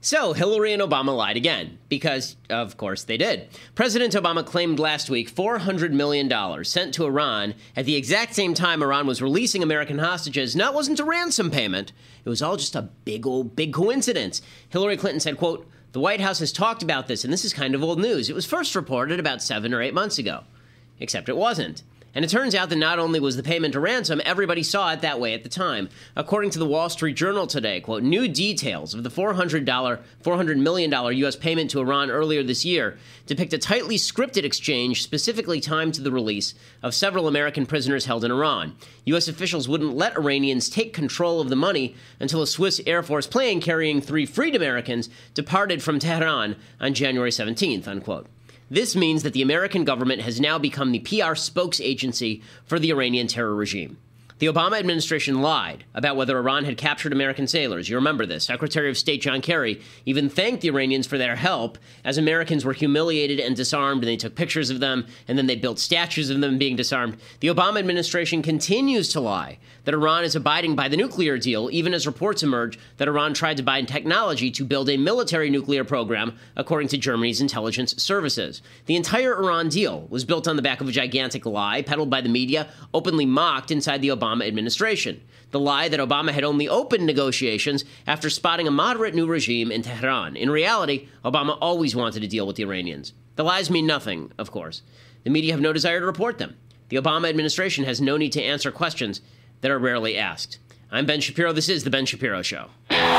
So Hillary and Obama lied again, because, of course, they did. President Obama claimed last week $400 million sent to Iran at the exact same time Iran was releasing American hostages. Now, it wasn't a ransom payment. It was all just a big coincidence. Hillary Clinton said, quote, "The White House has talked about this, and this is kind of old news. It was first reported about 7 or 8 months ago." Except it wasn't. And it turns out that not only was the payment a ransom, everybody saw it that way at the time. According to the Wall Street Journal today, quote, "New details of the $400 million U.S. payment to Iran earlier this year depict a tightly scripted exchange specifically timed to the release of several American prisoners held in Iran. U.S. officials wouldn't let Iranians take control of the money until a Swiss Air Force plane carrying 3 freed Americans departed from Tehran on January 17th, unquote. This means that the American government has now become the PR spokes agency for the Iranian terror regime. The Obama administration lied about whether Iran had captured American sailors. You remember this. Secretary of State John Kerry even thanked the Iranians for their help as Americans were humiliated and disarmed, and they took pictures of them, and then they built statues of them being disarmed. The Obama administration continues to lie that Iran is abiding by the nuclear deal, even as reports emerge that Iran tried to buy technology to build a military nuclear program, according to Germany's intelligence services. The entire Iran deal was built on the back of a gigantic lie peddled by the media, openly mocked inside the Obama administration. The lie that Obama had only opened negotiations after spotting a moderate new regime in Tehran. In reality, Obama always wanted to deal with the Iranians. The lies mean nothing, of course. The media have no desire to report them. The Obama administration has no need to answer questions that are rarely asked. I'm Ben Shapiro. This is The Ben Shapiro Show.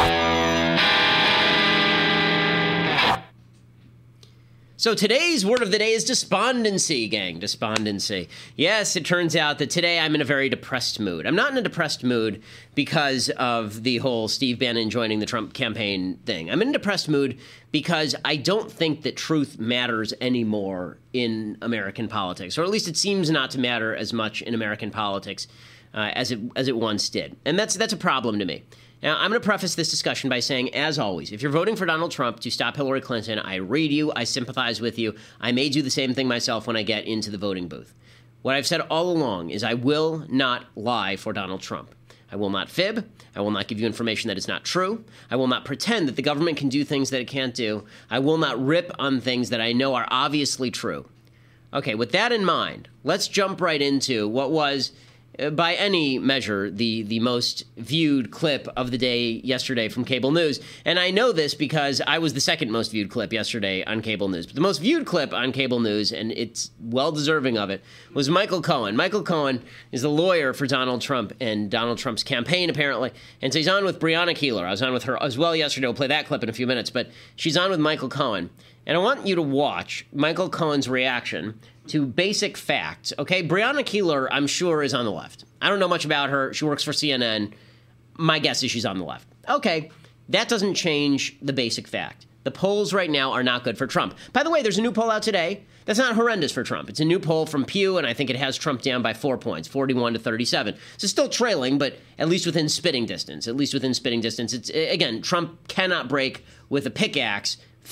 So today's word of the day is despondency, gang. Despondency. Yes, it turns out that today I'm in a very depressed mood. I'm not in a depressed mood because of the whole Steve Bannon joining the Trump campaign thing. I'm in a depressed mood because I don't think that truth matters anymore in American politics, or at least it seems not to matter as much in American politics as it once did. And that's a problem to me. Now, I'm going to preface this discussion by saying, as always, if you're voting for Donald Trump to stop Hillary Clinton, I read you, I sympathize with you. I may do the same thing myself when I get into the voting booth. What I've said all along is I will not lie for Donald Trump. I will not fib. I will not give you information that is not true. I will not pretend that the government can do things that it can't do. I will not rip on things that I know are obviously true. Okay, with that in mind, let's jump right into what was, by any measure, the most viewed clip of the day yesterday from cable news. And I know this because I was the second most viewed clip yesterday on cable news. But the most viewed clip on cable news, and it's well-deserving of it, was Michael Cohen. Michael Cohen is the lawyer for Donald Trump and Donald Trump's campaign, apparently. And so he's on with Breonna Keeler. I was on with her as well yesterday. We'll play that clip in a few minutes. But she's on with Michael Cohen. And I want you to watch Michael Cohen's reaction to basic facts, okay? Breonna Keeler, I'm sure, is on the left. I don't know much about her. She works for CNN. My guess is she's on the left. Okay, that doesn't change the basic fact. The polls right now are not good for Trump. By the way, there's a new poll out today that's not horrendous for Trump. It's a new poll from Pew, and I think it has Trump down by 4 points, 41 to 37. So still trailing, but at least within spitting distance. It's, again, Trump cannot break with a pickaxe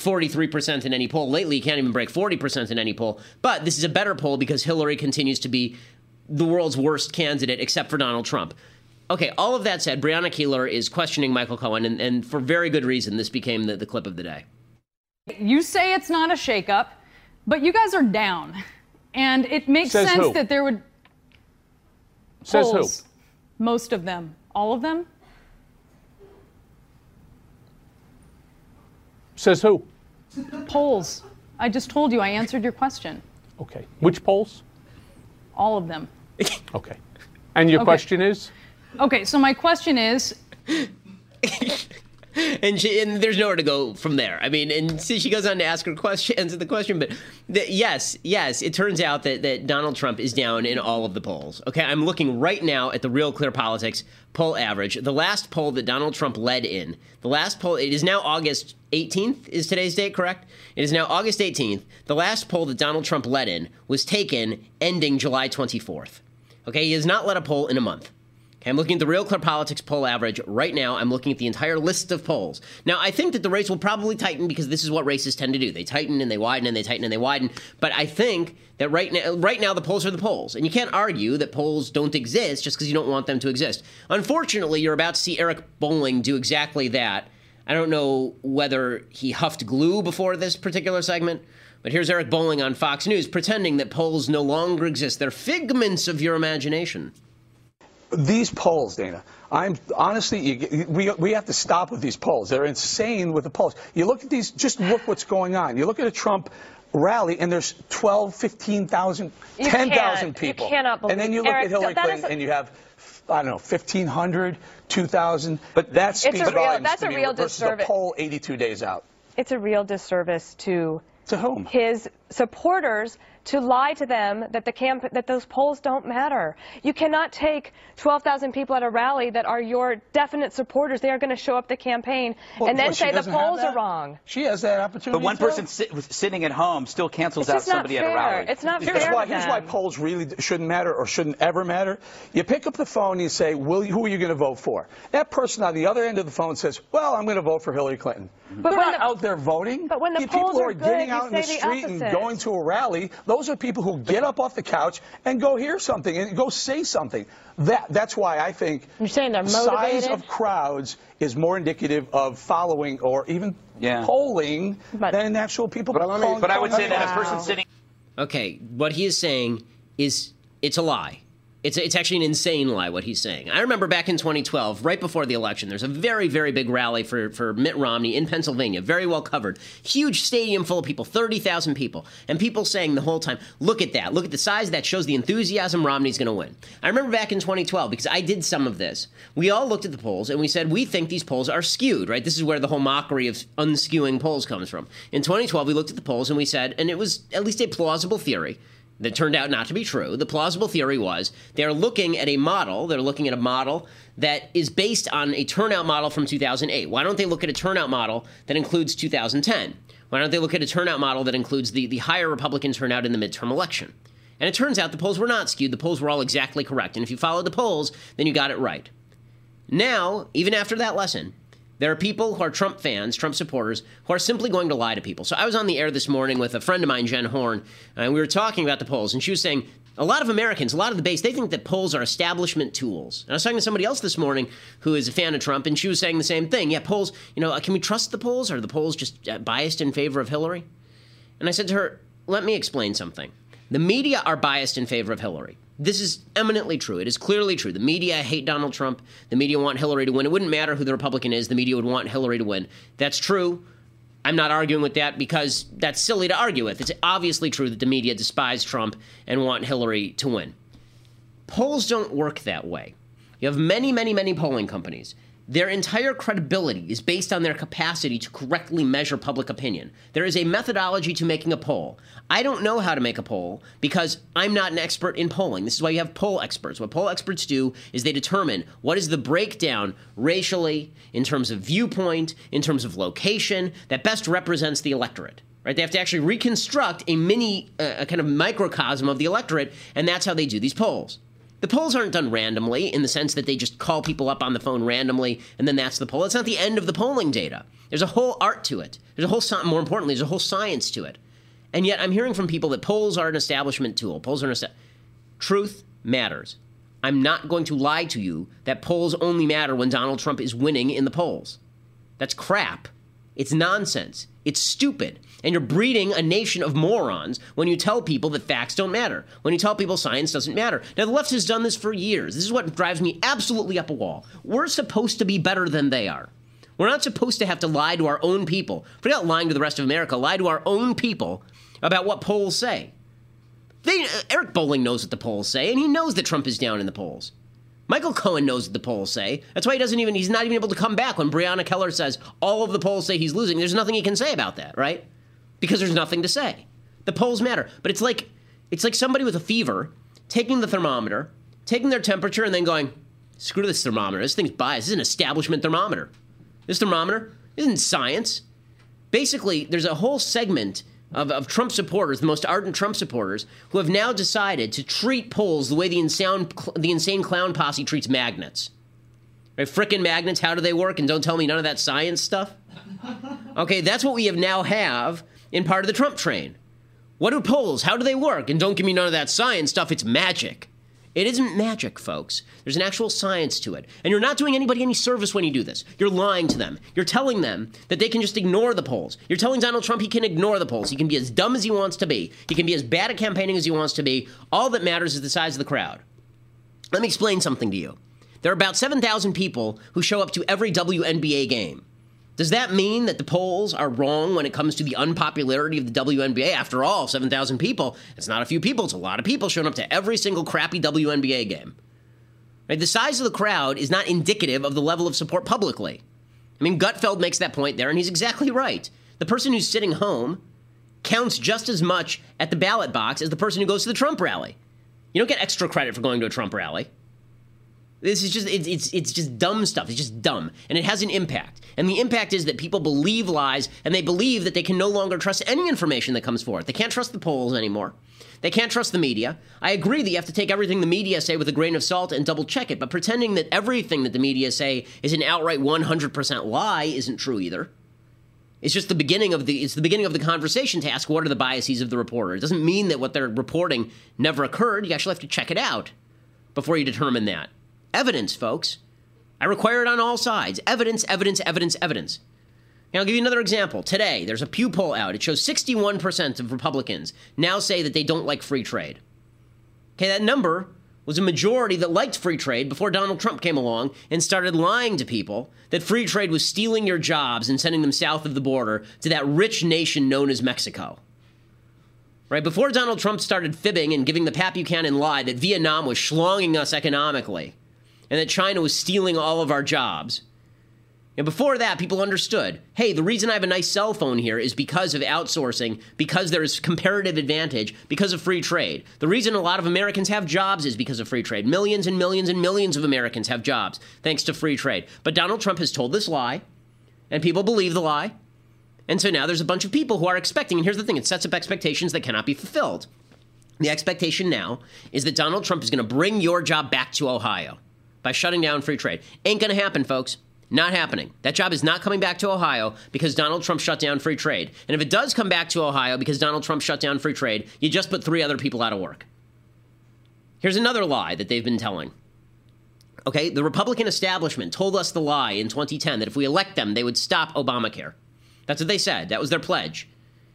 43% in any poll. Lately, he can't even break 40% in any poll. But this is a better poll because Hillary continues to be the world's worst candidate, except for Donald Trump. Okay, all of that said, Breonna Keeler is questioning Michael Cohen, and for very good reason, this became the clip of the day. You say it's not a shakeup, but you guys are down. And it makes sense that there would... Says polls, who? most of them. All of them? Says who? Polls. I just told you. I answered your question. Okay. Which polls? All of them. Okay. And your question is? Okay, so my question is... And there's nowhere to go from there. I mean, and see, she goes on to ask her question, answer the question, but yes, it turns out that Donald Trump is down in all of the polls. Okay, I'm looking right now at the Real Clear Politics poll average. The last poll that Donald Trump led in, it is now August 18th, is today's date, correct? It is now August 18th. The last poll that Donald Trump led in was taken ending July 24th. Okay, he has not led a poll in a month. I'm looking at the Real Clear Politics poll average right now. I'm looking at the entire list of polls. Now, I think that the race will probably tighten because this is what races tend to do. They tighten and they widen and they tighten and they widen. But I think that right now the polls are the polls. And you can't argue that polls don't exist just because you don't want them to exist. Unfortunately, you're about to see Eric Bolling do exactly that I don't know whether he huffed glue before this particular segment, but here's Eric Bolling on Fox News pretending that polls no longer exist. They're figments of your imagination. These polls, Dana, we have to stop with these polls. They're insane with the polls. You look at these, just look what's going on. You look at a Trump rally, and there's 12, 15,000, 10,000 people. You cannot believe. And then you look at Hillary Clinton, and you have, I don't know, 1,500, 2,000. But that speaks volumes that's to a me real versus disservice. a poll 82 days out. It's a real disservice to whom? His supporters to lie to them that those polls don't matter. You cannot take 12,000 people at a rally that are your definite supporters. They are going to show up the campaign and then say the polls are wrong. She has that opportunity. But one person sitting at home still cancels out somebody at a rally. It's not fair. Here's why polls really shouldn't matter or shouldn't ever matter. You pick up the phone and you say, who are you going to vote for? That person on the other end of the phone says, well, I'm going to vote for Hillary Clinton. But they're not out there voting. But when the people polls who are are getting out in the say the street and opposite. going to a rally, those are people who get up off the couch and go hear something and go say something. That's why I think you're saying they're size motivated? of crowds is more indicative of following or even polling than actual people. But I would say that a person sitting. Okay, what he is saying is it's a lie. It's actually an insane lie, what he's saying. I remember back in 2012, right before the election, there's a very, very big rally for Mitt Romney in Pennsylvania, very well covered. Huge stadium full of people, 30,000 people. And people saying the whole time, look at that. Look at the size. That shows the enthusiasm. Romney's going to win. I remember back in 2012, because I did some of this, we all looked at the polls and we said, we think these polls are skewed, right? This is where the whole mockery of unskewing polls comes from. In 2012, we looked at the polls and we said, and it was at least a plausible theory, that turned out not to be true. The plausible theory was they're looking at a model that is based on a turnout model from 2008. Why don't they look at a turnout model that includes 2010? Why don't they look at a turnout model that includes the higher Republican turnout in the midterm election? And it turns out the polls were not skewed. The polls were all exactly correct. And if you followed the polls, then you got it right. Now, even after that lesson, there are people who are Trump fans, Trump supporters, who are simply going to lie to people. So I was on the air this morning with a friend of mine, Jen Horn, and we were talking about the polls, and she was saying a lot of Americans, a lot of the base, they think that polls are establishment tools. And I was talking to somebody else this morning who is a fan of Trump, and she was saying the same thing. Yeah, polls, can we trust the polls? Are the polls just biased in favor of Hillary? And I said to her, let me explain something. The media are biased in favor of Hillary. This is eminently true. It is clearly true. The media hate Donald Trump. The media want Hillary to win. It wouldn't matter who the Republican is. The media would want Hillary to win. That's true. I'm not arguing with that because that's silly to argue with. It's obviously true that the media despise Trump and want Hillary to win. Polls don't work that way. You have many, many, many polling companies. Their entire credibility is based on their capacity to correctly measure public opinion. There is a methodology to making a poll. I don't know how to make a poll because I'm not an expert in polling. This is why you have poll experts. What poll experts do is they determine what is the breakdown racially, in terms of viewpoint, in terms of location, that best represents the electorate. Right? They have to actually reconstruct a kind of microcosm of the electorate, and that's how they do these polls. The polls aren't done randomly in the sense that they just call people up on the phone randomly and then that's the poll. It's not the end of the polling data. There's a whole art to it. More importantly, there's a whole science to it. And yet I'm hearing from people that polls are an establishment tool. Truth matters. I'm not going to lie to you that polls only matter when Donald Trump is winning in the polls. That's crap. It's nonsense. It's stupid. And you're breeding a nation of morons when you tell people that facts don't matter, when you tell people science doesn't matter. Now, the left has done this for years. This is what drives me absolutely up a wall. We're supposed to be better than they are. We're not supposed to have to lie to our own people. Forget about lying to the rest of America. Lie to our own people about what polls say. Eric Bolling knows what the polls say, and he knows that Trump is down in the polls. Michael Cohen knows what the polls say. That's why he's not even able to come back when Breonna Keller says all of the polls say he's losing. There's nothing he can say about that, right? Because there's nothing to say. The polls matter. But it's like somebody with a fever taking the thermometer, taking their temperature, and then going, screw this thermometer. This thing's biased. This is an establishment thermometer. This thermometer isn't science. Basically, there's a whole segment of Trump supporters, the most ardent Trump supporters, who have now decided to treat polls the way the insane clown posse treats magnets. Right? Frickin' magnets, how do they work? And don't tell me none of that science stuff. Okay, that's what we now have in part of the Trump train. What are polls? How do they work? And don't give me none of that science stuff. It's magic. It isn't magic, folks. There's an actual science to it. And you're not doing anybody any service when you do this. You're lying to them. You're telling them that they can just ignore the polls. You're telling Donald Trump he can ignore the polls. He can be as dumb as he wants to be. He can be as bad at campaigning as he wants to be. All that matters is the size of the crowd. Let me explain something to you. There are about 7,000 people who show up to every WNBA game. Does that mean that the polls are wrong when it comes to the unpopularity of the WNBA? After all, 7,000 people, it's not a few people, it's a lot of people showing up to every single crappy WNBA game. Right? The size of the crowd is not indicative of the level of support publicly. I mean, Gutfeld makes that point there, and he's exactly right. The person who's sitting home counts just as much at the ballot box as the person who goes to the Trump rally. You don't get extra credit for going to a Trump rally. This is just, it's just dumb stuff. It's just dumb. And it has an impact. And the impact is that people believe lies, and they believe that they can no longer trust any information that comes forth. They can't trust the polls anymore. They can't trust the media. I agree that you have to take everything the media say with a grain of salt and double check it, but pretending that everything that the media say is an outright 100% lie isn't true either. It's just the beginning of the conversation to ask what are the biases of the reporter. It doesn't mean that what they're reporting never occurred. You actually have to check it out before you determine that. Evidence, folks. I require it on all sides. Evidence, evidence, evidence, evidence. And I'll give you another example. Today, there's a Pew poll out. It shows 61% of Republicans now say that they don't like free trade. Okay, that number was a majority that liked free trade before Donald Trump came along and started lying to people that free trade was stealing your jobs and sending them south of the border to that rich nation known as Mexico. Right? Before Donald Trump started fibbing and giving the Pat Buchanan lie that Vietnam was schlonging us economically and that China was stealing all of our jobs. And before that, people understood, hey, the reason I have a nice cell phone here is because of outsourcing, because there is comparative advantage, because of free trade. The reason a lot of Americans have jobs is because of free trade. Millions and millions and millions of Americans have jobs thanks to free trade. But Donald Trump has told this lie, and people believe the lie. And so now there's a bunch of people who are expecting, and here's the thing, it sets up expectations that cannot be fulfilled. The expectation now is that Donald Trump is going to bring your job back to Ohio by shutting down free trade. Ain't going to happen, folks. Not happening. That job is not coming back to Ohio because Donald Trump shut down free trade. And if it does come back to Ohio because Donald Trump shut down free trade, you just put 3 other people out of work. Here's another lie that they've been telling. Okay, the Republican establishment told us the lie in 2010 that if we elect them, they would stop Obamacare. That's what they said. That was their pledge.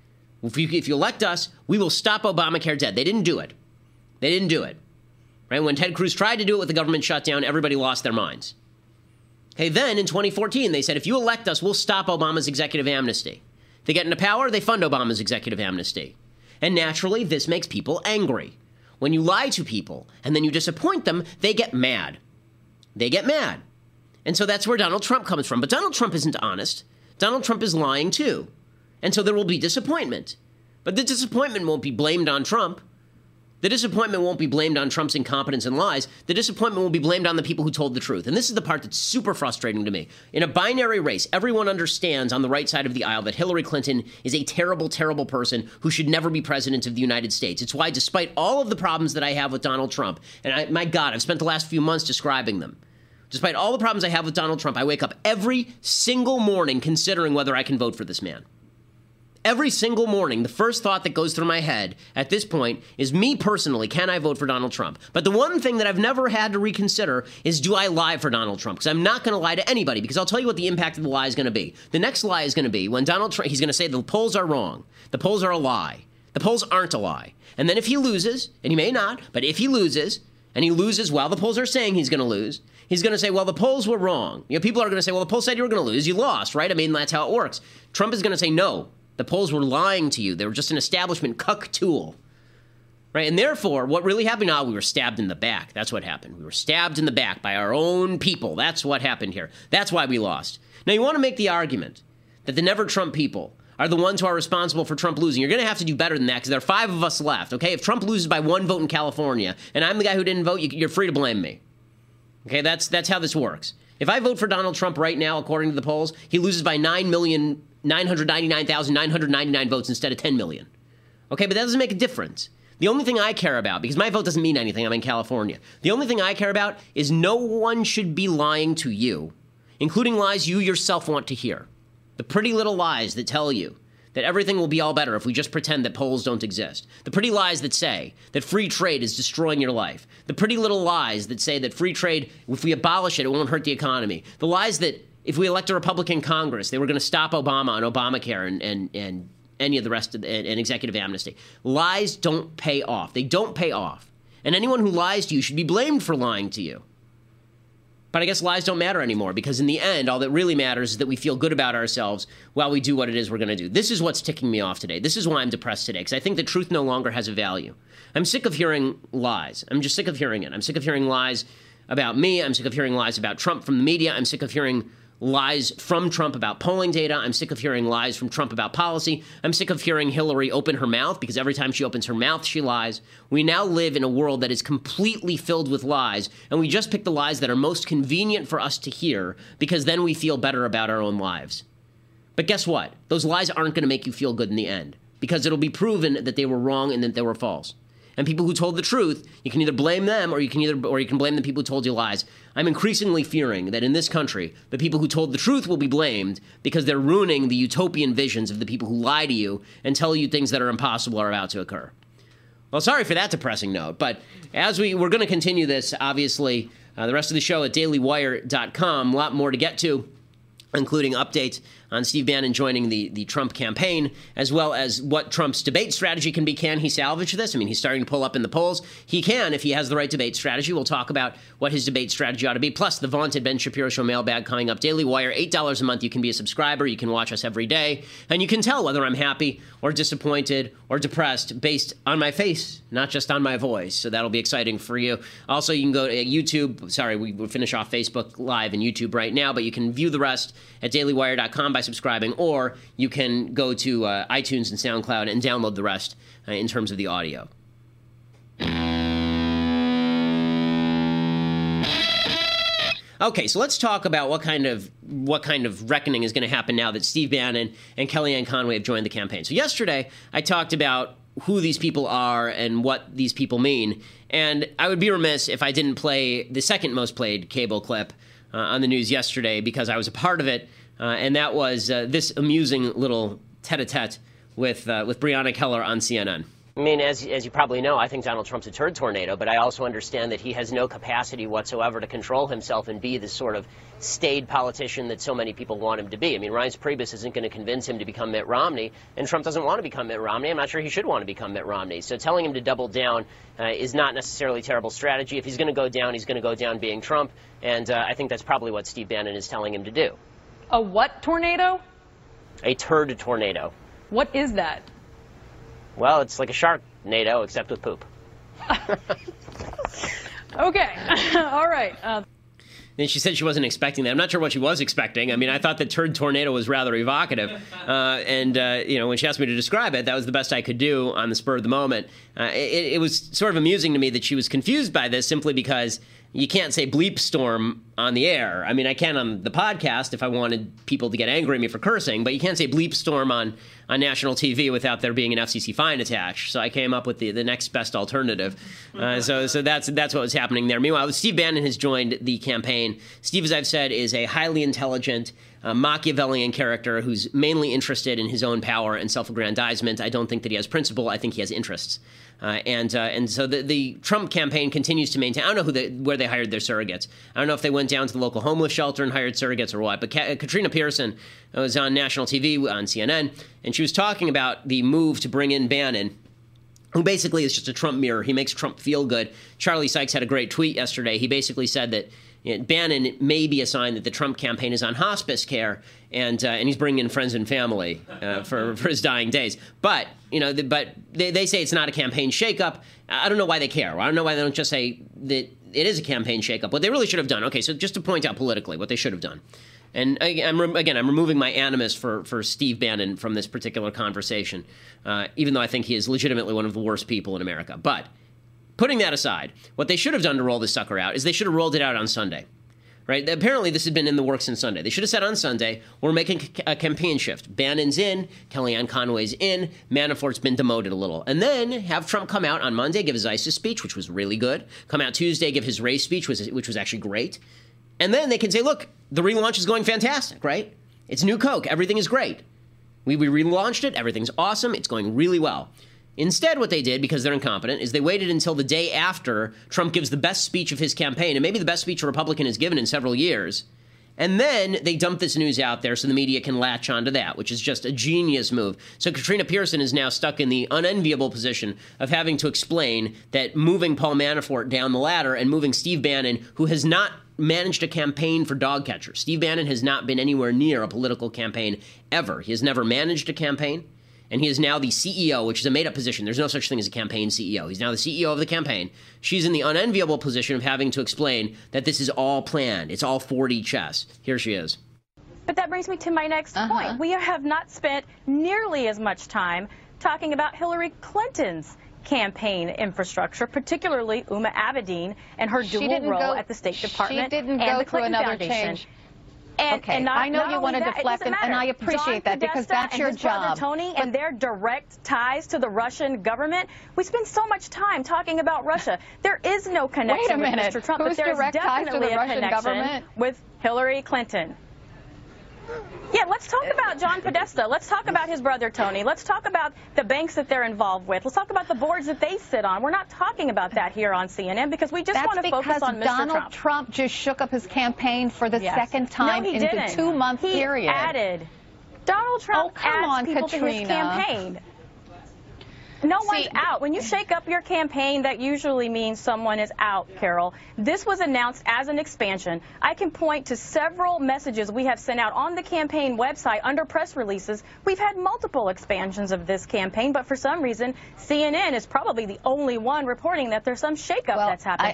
If you elect us, we will stop Obamacare dead. They didn't do it. They didn't do it. Right? When Ted Cruz tried to do it with the government shutdown, everybody lost their minds. Okay, then in 2014, they said, if you elect us, we'll stop Obama's executive amnesty. If they get into power, they fund Obama's executive amnesty. And naturally, this makes people angry. When you lie to people and then you disappoint them, they get mad. They get mad. And so that's where Donald Trump comes from. But Donald Trump isn't honest. Donald Trump is lying too. And so there will be disappointment. But the disappointment won't be blamed on Trump. The disappointment won't be blamed on Trump's incompetence and lies. The disappointment will be blamed on the people who told the truth. And this is the part that's super frustrating to me. In a binary race, everyone understands on the right side of the aisle that Hillary Clinton is a terrible, terrible person who should never be president of the United States. It's why, despite all of the problems that I have with Donald Trump, and my God, I've spent the last few months describing them. Despite all the problems I have with Donald Trump, I wake up every single morning considering whether I can vote for this man. Every single morning, the first thought that goes through my head at this point is, me personally, can I vote for Donald Trump? But the one thing that I've never had to reconsider is, do I lie for Donald Trump? Because I'm not going to lie to anybody, because I'll tell you what the impact of the lie is going to be. The next lie is going to be when Donald Trump, he's going to say the polls are wrong. The polls are a lie. The polls aren't a lie. And then if he loses, and he may not, but if he loses, and he loses while the polls are saying he's going to lose, he's going to say, well, the polls were wrong. You know, people are going to say, well, the polls said you were going to lose. You lost, right? I mean, that's how it works. Trump is going to say, no. The polls were lying to you. They were just an establishment cuck tool, right? And therefore, what really happened, we were stabbed in the back. That's what happened. We were stabbed in the back by our own people. That's what happened here. That's why we lost. Now, you want to make the argument that the Never Trump people are the ones who are responsible for Trump losing. You're going to have to do better than that, because there are 5 of us left, okay? If Trump loses by 1 vote in California, and I'm the guy who didn't vote, you're free to blame me. Okay, that's how this works. If I vote for Donald Trump right now, according to the polls, he loses by 9,999,999 votes instead of 10 million. Okay, but that doesn't make a difference. The only thing I care about, because my vote doesn't mean anything, I'm in California. The only thing I care about is no one should be lying to you, including lies you yourself want to hear. The pretty little lies that tell you that everything will be all better if we just pretend that polls don't exist. The pretty lies that say that free trade is destroying your life. The pretty little lies that say that free trade, if we abolish it, it won't hurt the economy. The lies that if we elect a Republican Congress, they were going to stop Obama on Obamacare and any of the rest of and executive amnesty. Lies don't pay off. They don't pay off. And anyone who lies to you should be blamed for lying to you. But I guess lies don't matter anymore, because in the end, all that really matters is that we feel good about ourselves while we do what it is we're going to do. This is what's ticking me off today. This is why I'm depressed today, because I think the truth no longer has a value. I'm sick of hearing lies. I'm just sick of hearing it. I'm sick of hearing lies about me. I'm sick of hearing lies about Trump from the media. I'm sick of hearing lies from Trump about polling data. I'm sick of hearing lies from Trump about policy. I'm sick of hearing Hillary open her mouth, because every time she opens her mouth, she lies. We now live in a world that is completely filled with lies, and we just pick the lies that are most convenient for us to hear, because then we feel better about our own lives. But guess what? Those lies aren't going to make you feel good in the end, because it'll be proven that they were wrong and that they were false. And people who told the truth, you can either blame them or you can blame the people who told you lies. I'm increasingly fearing that in this country, the people who told the truth will be blamed because they're ruining the utopian visions of the people who lie to you and tell you things that are impossible are about to occur. Well, sorry for that depressing note, but as we're going to continue this, obviously, the rest of the show at dailywire.com, a lot more to get to, including updates on Steve Bannon joining the Trump campaign, as well as what Trump's debate strategy can be. Can he salvage this? I mean, he's starting to pull up in the polls. He can if he has the right debate strategy. We'll talk about what his debate strategy ought to be, plus the vaunted Ben Shapiro Show mailbag coming up. Daily Wire, $8 a month. You can be a subscriber. You can watch us every day. And you can tell whether I'm happy or disappointed or depressed based on my face, not just on my voice. So that'll be exciting for you. Also, you can go to YouTube. Sorry, we finish off Facebook Live and YouTube right now, but you can view the rest at dailywire.com by subscribing, or you can go to iTunes and SoundCloud and download the rest in terms of the audio. Okay, so let's talk about what kind of reckoning is going to happen now that Steve Bannon and Kellyanne Conway have joined the campaign. So yesterday, I talked about who these people are and what these people mean, and I would be remiss if I didn't play the second most played cable clip on the news yesterday, because I was a part of it. And that was this amusing little tete-a-tete with Breonna Keller on CNN. I mean, as you probably know, I think Donald Trump's a turd tornado, but I also understand that he has no capacity whatsoever to control himself and be the sort of staid politician that so many people want him to be. I mean, Reince Priebus isn't going to convince him to become Mitt Romney, and Trump doesn't want to become Mitt Romney. I'm not sure he should want to become Mitt Romney. So telling him to double down is not necessarily a terrible strategy. If he's going to go down, he's going to go down being Trump, and I think that's probably what Steve Bannon is telling him to do. A what tornado? A turd tornado. What is that? Well, it's like a shark-nado, except with poop. Okay. All right. And she said she wasn't expecting that. I'm not sure what she was expecting. I mean, I thought the turd tornado was rather evocative. And when she asked me to describe it, that was the best I could do on the spur of the moment. It was sort of amusing to me that she was confused by this simply because you can't say bleep storm on the air. I mean, I can on the podcast if I wanted people to get angry at me for cursing, but you can't say bleep storm on national TV without there being an FCC fine attached. So I came up with the next best alternative. So that's what was happening there. Meanwhile, Steve Bannon has joined the campaign. Steve, as I've said, is a highly intelligent, Machiavellian character who's mainly interested in his own power and self-aggrandizement. I don't think that he has principle. I think he has interests. And so the Trump campaign continues to maintain. I don't know where they hired their surrogates. I don't know if they went down to the local homeless shelter and hired surrogates or what. But Katrina Pearson was on national TV on CNN, and she was talking about the move to bring in Bannon, who basically is just a Trump mirror. He makes Trump feel good. Charlie Sykes had a great tweet yesterday. He basically said that Bannon may be a sign that the Trump campaign is on hospice care, and he's bringing in friends and family for his dying days. But they say it's not a campaign shakeup. I don't know why they care. I don't know why they don't just say that it is a campaign shakeup. What they really should have done. Okay, so just to point out politically what they should have done. And I'm removing my animus for Steve Bannon from this particular conversation, even though I think he is legitimately one of the worst people in America. But putting that aside, what they should have done to roll this sucker out is they should have rolled it out on Sunday, right? Apparently, this had been in the works since Sunday. They should have said on Sunday, we're making a campaign shift. Bannon's in, Kellyanne Conway's in, Manafort's been demoted a little. And then have Trump come out on Monday, give his ISIS speech, which was really good. Come out Tuesday, give his race speech, which was actually great. And then they can say, look, the relaunch is going fantastic, right? It's new Coke. Everything is great. We relaunched it. Everything's awesome. It's going really well. Instead, what they did, because they're incompetent, is they waited until the day after Trump gives the best speech of his campaign, and maybe the best speech a Republican has given in several years. And then they dump this news out there so the media can latch onto that, which is just a genius move. So Katrina Pearson is now stuck in the unenviable position of having to explain that moving Paul Manafort down the ladder and moving Steve Bannon, who has not managed a campaign for dog catchers. Steve Bannon has not been anywhere near a political campaign ever. He has never managed a campaign. And he is now the CEO, which is a made-up position. There's no such thing as a campaign CEO. He's now the CEO of the campaign. She's in the unenviable position of having to explain that this is all planned. It's all 4D chess. Here she is. But that brings me to my next point. We have not spent nearly as much time talking about Hillary Clinton's campaign infrastructure, particularly Huma Abedin and her dual role at the State Department and the Clinton Foundation. And I know you want to deflect, and I appreciate that because that's your job. Tony and their direct ties to the Russian government. We spend so much time talking about Russia. There is no connection with Mr. Trump, but there is definitely a connection with Hillary Clinton. Yeah, let's talk about John Podesta. Let's talk about his brother, Tony. Let's talk about the banks that they're involved with. Let's talk about the boards that they sit on. We're not talking about that here on CNN because we just want to focus on Mr. Trump. Donald Trump just shook up his campaign for the second time in the 2-month period. He added. Donald Trump adds people to his campaign. No one's out. When you shake up your campaign, that usually means someone is out, Carol. This was announced as an expansion. I can point to several messages we have sent out on the campaign website under press releases. We've had multiple expansions of this campaign, but for some reason, CNN is probably the only one reporting that there's some shakeup that's happened.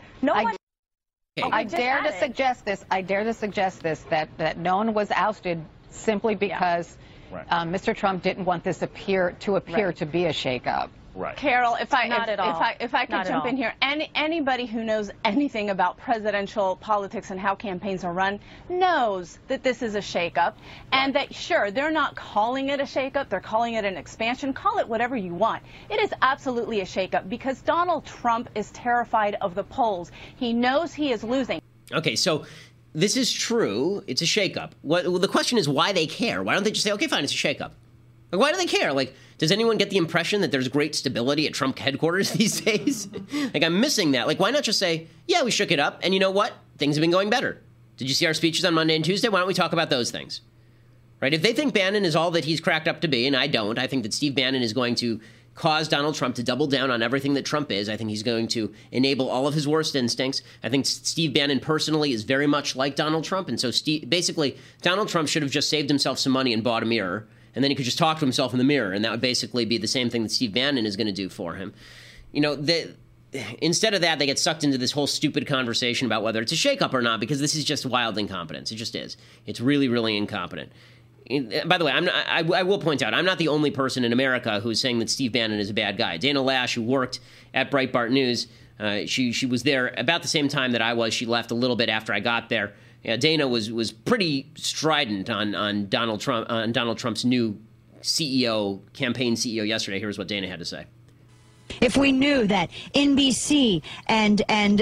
I dare to suggest this. I dare to suggest this, that no one was ousted simply because Mr. Trump didn't want this to appear to be a shakeup. Right. Carol, if I could jump in here, anybody who knows anything about presidential politics and how campaigns are run knows that this is a shakeup, and that sure, they're not calling it a shakeup, they're calling it an expansion. Call it whatever you want. It is absolutely a shakeup because Donald Trump is terrified of the polls. He knows he is losing. Okay, so this is true. It's a shakeup. The question is why they care. Why don't they just say, okay, fine, it's a shakeup? Like, why do they care? Like, does anyone get the impression that there's great stability at Trump headquarters these days? Like, I'm missing that. Like, why not just say, yeah, we shook it up, and you know what? Things have been going better. Did you see our speeches on Monday and Tuesday? Why don't we talk about those things? Right? If they think Bannon is all that he's cracked up to be, and I don't, I think that Steve Bannon is going to cause Donald Trump to double down on everything that Trump is. I think he's going to enable all of his worst instincts. I think Steve Bannon personally is very much like Donald Trump, and so basically, Donald Trump should have just saved himself some money and bought a mirror, and then he could just talk to himself in the mirror, and that would basically be the same thing that Steve Bannon is going to do for him. You know, instead of that, they get sucked into this whole stupid conversation about whether it's a shakeup or not, because this is just wild incompetence. It just is. It's really, really incompetent. By the way, I will point out, I'm not the only person in America who's saying that Steve Bannon is a bad guy. Dana Lash, who worked at Breitbart News, she was there about the same time that I was. She left a little bit after I got there. Dana was pretty strident on Donald Trump's new campaign CEO yesterday. Here's what Dana had to say. If we knew that NBC and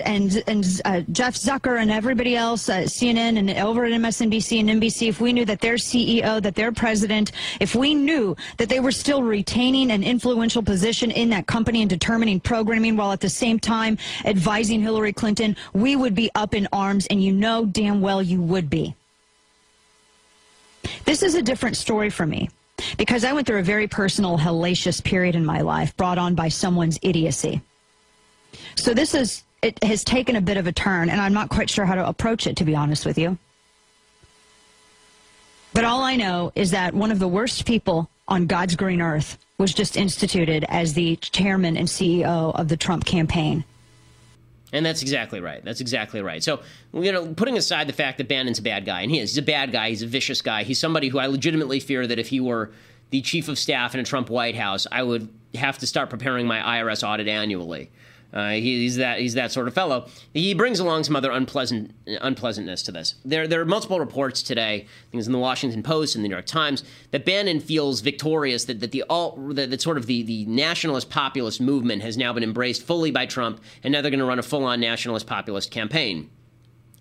Jeff Zucker and everybody else, CNN and over at MSNBC and NBC, if we knew that their CEO, that their president, if we knew that they were still retaining an influential position in that company and determining programming while at the same time advising Hillary Clinton, we would be up in arms, and you know damn well you would be. This is a different story for me, because I went through a very personal, hellacious period in my life brought on by someone's idiocy. So it has taken a bit of a turn, and I'm not quite sure how to approach it, to be honest with you. But all I know is that one of the worst people on God's green earth was just instituted as the chairman and CEO of the Trump campaign. And that's exactly right. That's exactly right. So, putting aside the fact that Bannon's a bad guy, and he's a bad guy, he's a vicious guy, he's somebody who I legitimately fear that if he were the chief of staff in a Trump White House, I would have to start preparing my IRS audit annually. He's that sort of fellow. He brings along some other unpleasantness to this. There are multiple reports today, things in the Washington Post and the New York Times, that Bannon feels victorious that sort of the nationalist populist movement has now been embraced fully by Trump, and now they're going to run a full-on nationalist populist campaign.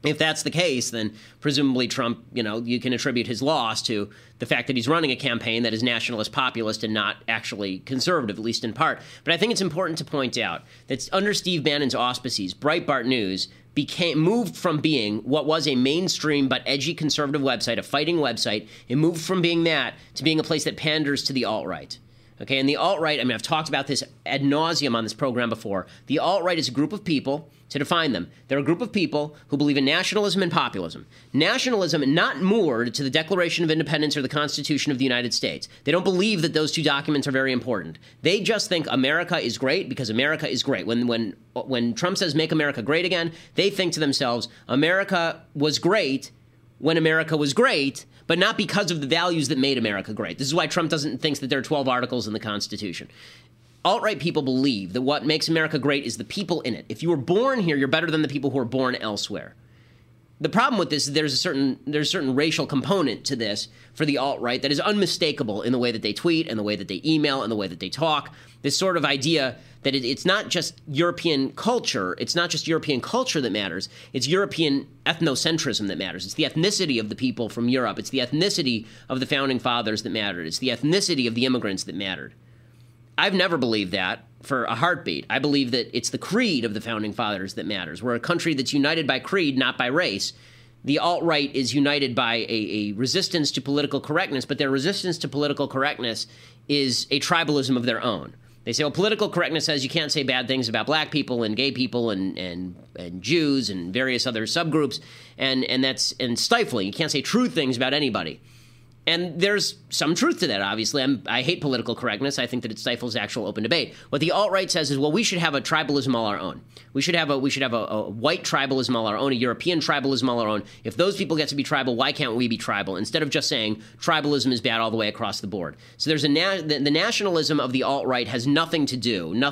If that's the case, then presumably Trump, you can attribute his loss to the fact that he's running a campaign that is nationalist populist and not actually conservative, at least in part. But I think it's important to point out that under Steve Bannon's auspices, Breitbart News moved from being what was a mainstream but edgy conservative website, a fighting website. It moved from being that to being a place that panders to the alt-right. Okay, and the alt-right, I've talked about this ad nauseum on this program before. The alt-right is a group of people, to define them, they're a group of people who believe in nationalism and populism. Nationalism not moored to the Declaration of Independence or the Constitution of the United States. They don't believe that those two documents are very important. They just think America is great because America is great. When Trump says make America great again, they think to themselves, America was great when America was great, but not because of the values that made America great. This is why Trump thinks that there are 12 articles in the Constitution. Alt-right people believe that what makes America great is the people in it. If you were born here, you're better than the people who are born elsewhere. The problem with this is there's a certain racial component to this for the alt-right that is unmistakable in the way that they tweet and the way that they email and the way that they talk. This sort of idea that it's not just European culture. It's not just European culture that matters. It's European ethnocentrism that matters. It's the ethnicity of the people from Europe. It's the ethnicity of the founding fathers that mattered. It's the ethnicity of the immigrants that mattered. I've never believed that for a heartbeat. I believe that it's the creed of the founding fathers that matters. We're a country that's united by creed, not by race. The alt-right is united by a resistance to political correctness, but their resistance to political correctness is a tribalism of their own. They say, well, political correctness says you can't say bad things about black people and gay people and Jews and various other subgroups, and that's stifling. You can't say true things about anybody. And there's some truth to that, obviously. I hate political correctness. I think that it stifles actual open debate. What the alt-right says is, well, we should have a tribalism all our own. We should have a white tribalism all our own, a European tribalism all our own. If those people get to be tribal, why can't we be tribal? Instead of just saying tribalism is bad all the way across the board. So there's the nationalism of the alt-right has nothing to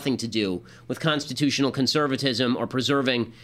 do with constitutional conservatism or preserving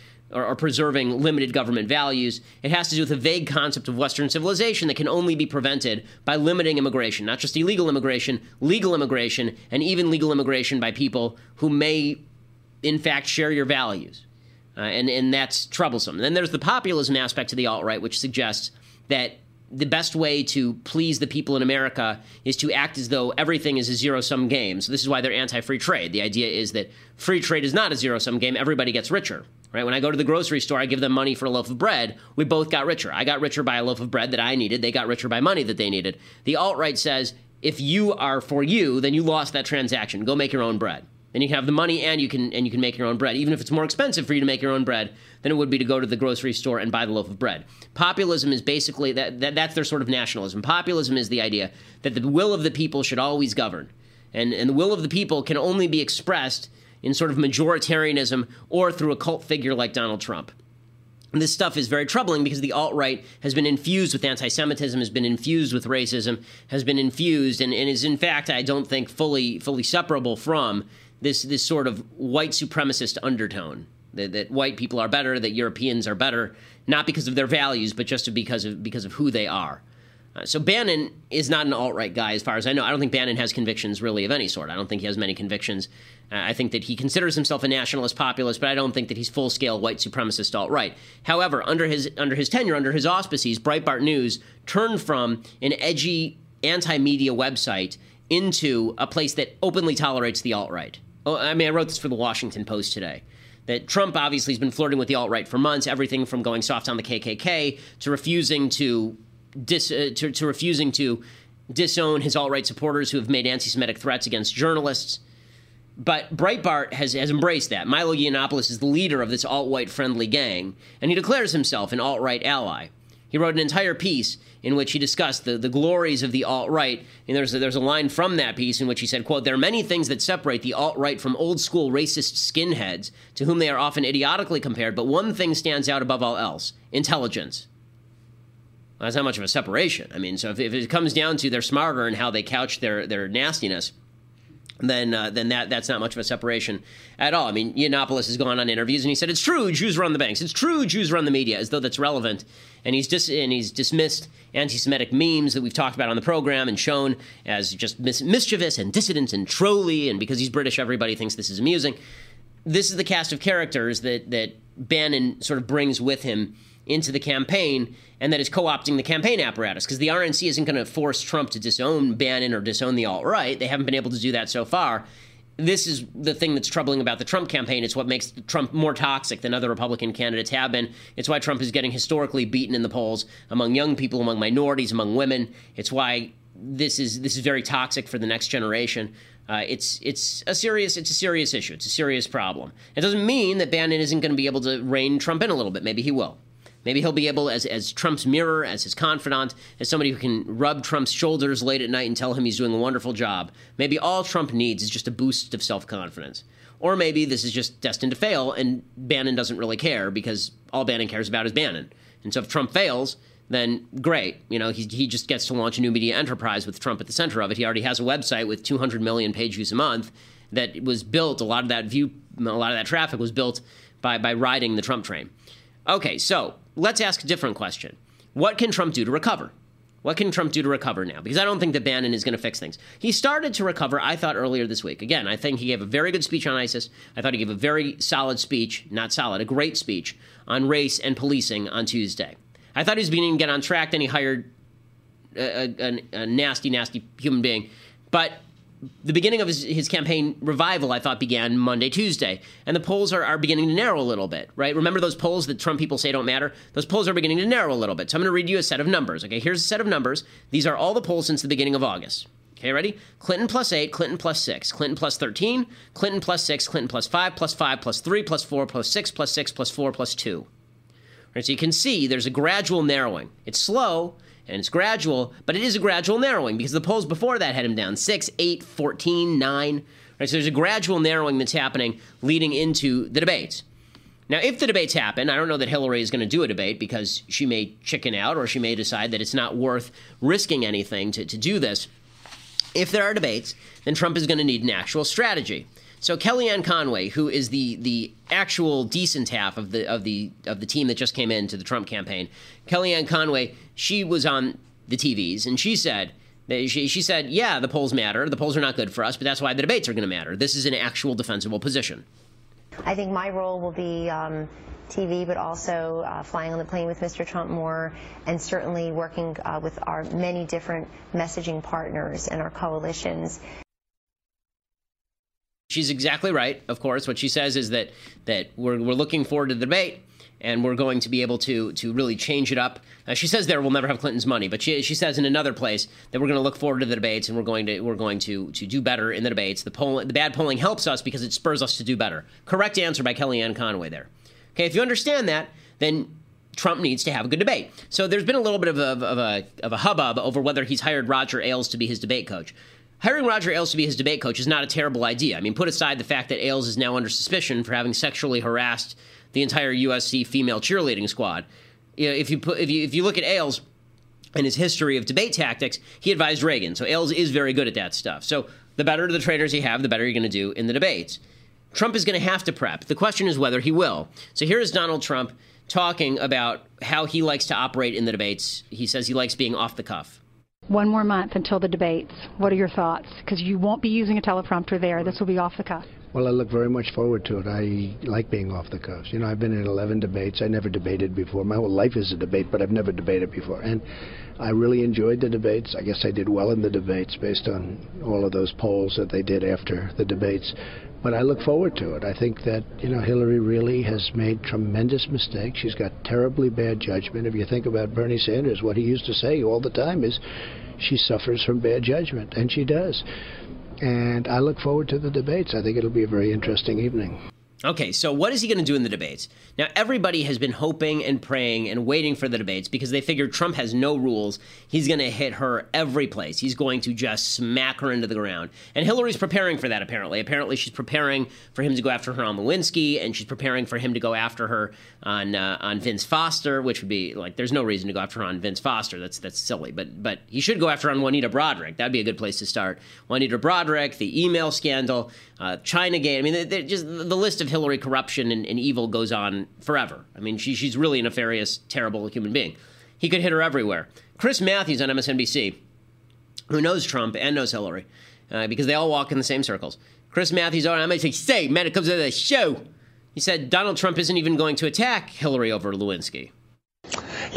limited government values. It has to do with a vague concept of Western civilization that can only be prevented by limiting immigration, not just illegal immigration, legal immigration, and even legal immigration by people who may, in fact, share your values. And that's troublesome. And then there's the populism aspect to the alt-right, which suggests that the best way to please the people in America is to act as though everything is a zero-sum game. So this is why they're anti-free trade. The idea is that free trade is not a zero-sum game. Everybody gets richer. Right? When I go to the grocery store, I give them money for a loaf of bread. We both got richer. I got richer by a loaf of bread that I needed. They got richer by money that they needed. The alt-right says, if you are for you, then you lost that transaction. Go make your own bread. Then you can have the money and you can make your own bread, even if it's more expensive for you to make your own bread than it would be to go to the grocery store and buy the loaf of bread. Populism is basically that's their sort of nationalism. Populism is the idea that the will of the people should always govern. And the will of the people can only be expressed in sort of majoritarianism or through a cult figure like Donald Trump. And this stuff is very troubling because the alt-right has been infused with anti-Semitism, has been infused with racism, has been infused and is, in fact, I don't think fully separable from this sort of white supremacist undertone, that white people are better, that Europeans are better, not because of their values, but just because of who they are. So Bannon is not an alt-right guy as far as I know. I don't think Bannon has convictions really of any sort. I don't think he has many convictions. I think that he considers himself a nationalist populist, but I don't think that he's full-scale white supremacist alt-right. However, under his tenure, under his auspices, Breitbart News turned from an edgy anti-media website into a place that openly tolerates the alt-right. I wrote this for the Washington Post today. That Trump obviously has been flirting with the alt-right for months, everything from going soft on the KKK to refusing to disown his alt-right supporters who have made anti-Semitic threats against journalists. But Breitbart has embraced that. Milo Yiannopoulos is the leader of this alt-white friendly gang, and he declares himself an alt-right ally. He wrote an entire piece in which he discussed the glories of the alt-right, and there's a line from that piece in which he said, quote, "There are many things that separate the alt-right from old-school racist skinheads, to whom they are often idiotically compared, but one thing stands out above all else: intelligence." Well, that's not much of a separation. I mean, so if it comes down to they're smarter in how they couch their nastiness, then that's not much of a separation at all. I mean, Yiannopoulos has gone on interviews and he said, it's true, Jews run the banks. It's true, Jews run the media, as though that's relevant. And he's dismissed anti-Semitic memes that we've talked about on the program and shown as just mischievous and dissident and trolly, and because he's British, everybody thinks this is amusing. This is the cast of characters that Bannon sort of brings with him into the campaign and that is co-opting the campaign apparatus, because the RNC isn't going to force Trump to disown Bannon or disown the alt-right. They haven't been able to do that so far. This is the thing that's troubling about the Trump campaign. It's what makes Trump more toxic than other Republican candidates have been. It's why Trump is getting historically beaten in the polls among young people, among minorities, among women. It's why this is very toxic for the next generation. It's a serious issue. It's a serious problem. It doesn't mean that Bannon isn't going to be able to rein Trump in a little bit. Maybe he will. Maybe he'll be able, as Trump's mirror, as his confidant, as somebody who can rub Trump's shoulders late at night and tell him he's doing a wonderful job. Maybe all Trump needs is just a boost of self-confidence. Or maybe this is just destined to fail and Bannon doesn't really care because all Bannon cares about is Bannon. And so if Trump fails, then great. You know, he just gets to launch a new media enterprise with Trump at the center of it. He already has a website with 200 million page views a month that was built, a lot of that traffic was built by riding the Trump train. Okay, so let's ask a different question. What can Trump do to recover? What can Trump do to recover now? Because I don't think that Bannon is going to fix things. He started to recover, I thought, earlier this week. Again, I think he gave a very good speech on ISIS. I thought he gave a very solid speech, not solid, a great speech on race and policing on Tuesday. I thought he was beginning to get on track, then he hired a nasty, nasty human being. But the beginning of his campaign revival, I thought, began Monday, Tuesday. And the polls are beginning to narrow a little bit, right? Remember those polls that Trump people say don't matter? Those polls are beginning to narrow a little bit. So I'm going to read you a set of numbers. Okay, here's a set of numbers. These are all the polls since the beginning of August. Okay, ready? Clinton +8, Clinton +6, Clinton +13, Clinton +6, Clinton +5, +5, +3, +4, +6, +6, +4, +2. Right, so you can see there's a gradual narrowing. It's slow and it's gradual, but it is a gradual narrowing because the polls before that had him down 6, 8, 14, 9. Right, so there's a gradual narrowing that's happening leading into the debates. Now, if the debates happen, I don't know that Hillary is going to do a debate because she may chicken out or she may decide that it's not worth risking anything to do this. If there are debates, then Trump is going to need an actual strategy. So Kellyanne Conway, who is the actual decent half of the team that just came into the Trump campaign, Kellyanne Conway, she was on the TVs and she said, yeah, the polls matter. The polls are not good for us, but that's why the debates are going to matter. This is an actual defensible position. I think my role will be TV, but also flying on the plane with Mr. Trump more, and certainly working with our many different messaging partners and our coalitions. She's exactly right, of course. What she says is that we're looking forward to the debate, and we're going to be able to really change it up. She says there we'll never have Clinton's money, but she says in another place that we're going to look forward to the debates, and we're going to do better in the debates. The bad polling helps us because it spurs us to do better. Correct answer by Kellyanne Conway there. Okay, if you understand that, then Trump needs to have a good debate. So there's been a little bit of a hubbub over whether he's hired Roger Ailes to be his debate coach. Hiring Roger Ailes to be his debate coach is not a terrible idea. I mean, put aside the fact that Ailes is now under suspicion for having sexually harassed the entire USC female cheerleading squad. You know, if you look at Ailes and his history of debate tactics, he advised Reagan. So Ailes is very good at that stuff. So the better the trainers you have, the better you're going to do in the debates. Trump is going to have to prep. The question is whether he will. So here is Donald Trump talking about how he likes to operate in the debates. He says he likes being off the cuff. 1 more month until the debates. What are your thoughts? Because you won't be using a teleprompter there. This will be off the cuff. Well, I look very much forward to it. I like being off the cuff. You know, I've been in 11 debates. I never debated before. My whole life is a debate, but I've never debated before. And I really enjoyed the debates. I guess I did well in the debates based on all of those polls that they did after the debates. But I look forward to it. I think that, you know, Hillary really has made tremendous mistakes. She's got terribly bad judgment. If you think about Bernie Sanders, what he used to say all the time is she suffers from bad judgment, and she does. And I look forward to the debates. I think it'll be a very interesting evening. Okay, so what is he going to do in the debates? Now, everybody has been hoping and praying and waiting for the debates because they figured Trump has no rules. He's going to hit her every place. He's going to just smack her into the ground. And Hillary's preparing for that, apparently. Apparently, she's preparing for him to go after her on Lewinsky, and she's preparing for him to go after her on Vince Foster, which would be, like, there's no reason to go after her on Vince Foster. That's silly. But he should go after her on Juanita Broaddrick. That'd be a good place to start. Juanita Broaddrick, the email scandal, Chinagate. I mean, just the list of Hillary corruption and evil goes on forever. I mean, she's really a nefarious, terrible human being. He could hit her everywhere. Chris Matthews on MSNBC, who knows Trump and knows Hillary, because they all walk in the same circles. Chris Matthews on MSNBC, man, it comes to the show. He said Donald Trump isn't even going to attack Hillary over Lewinsky.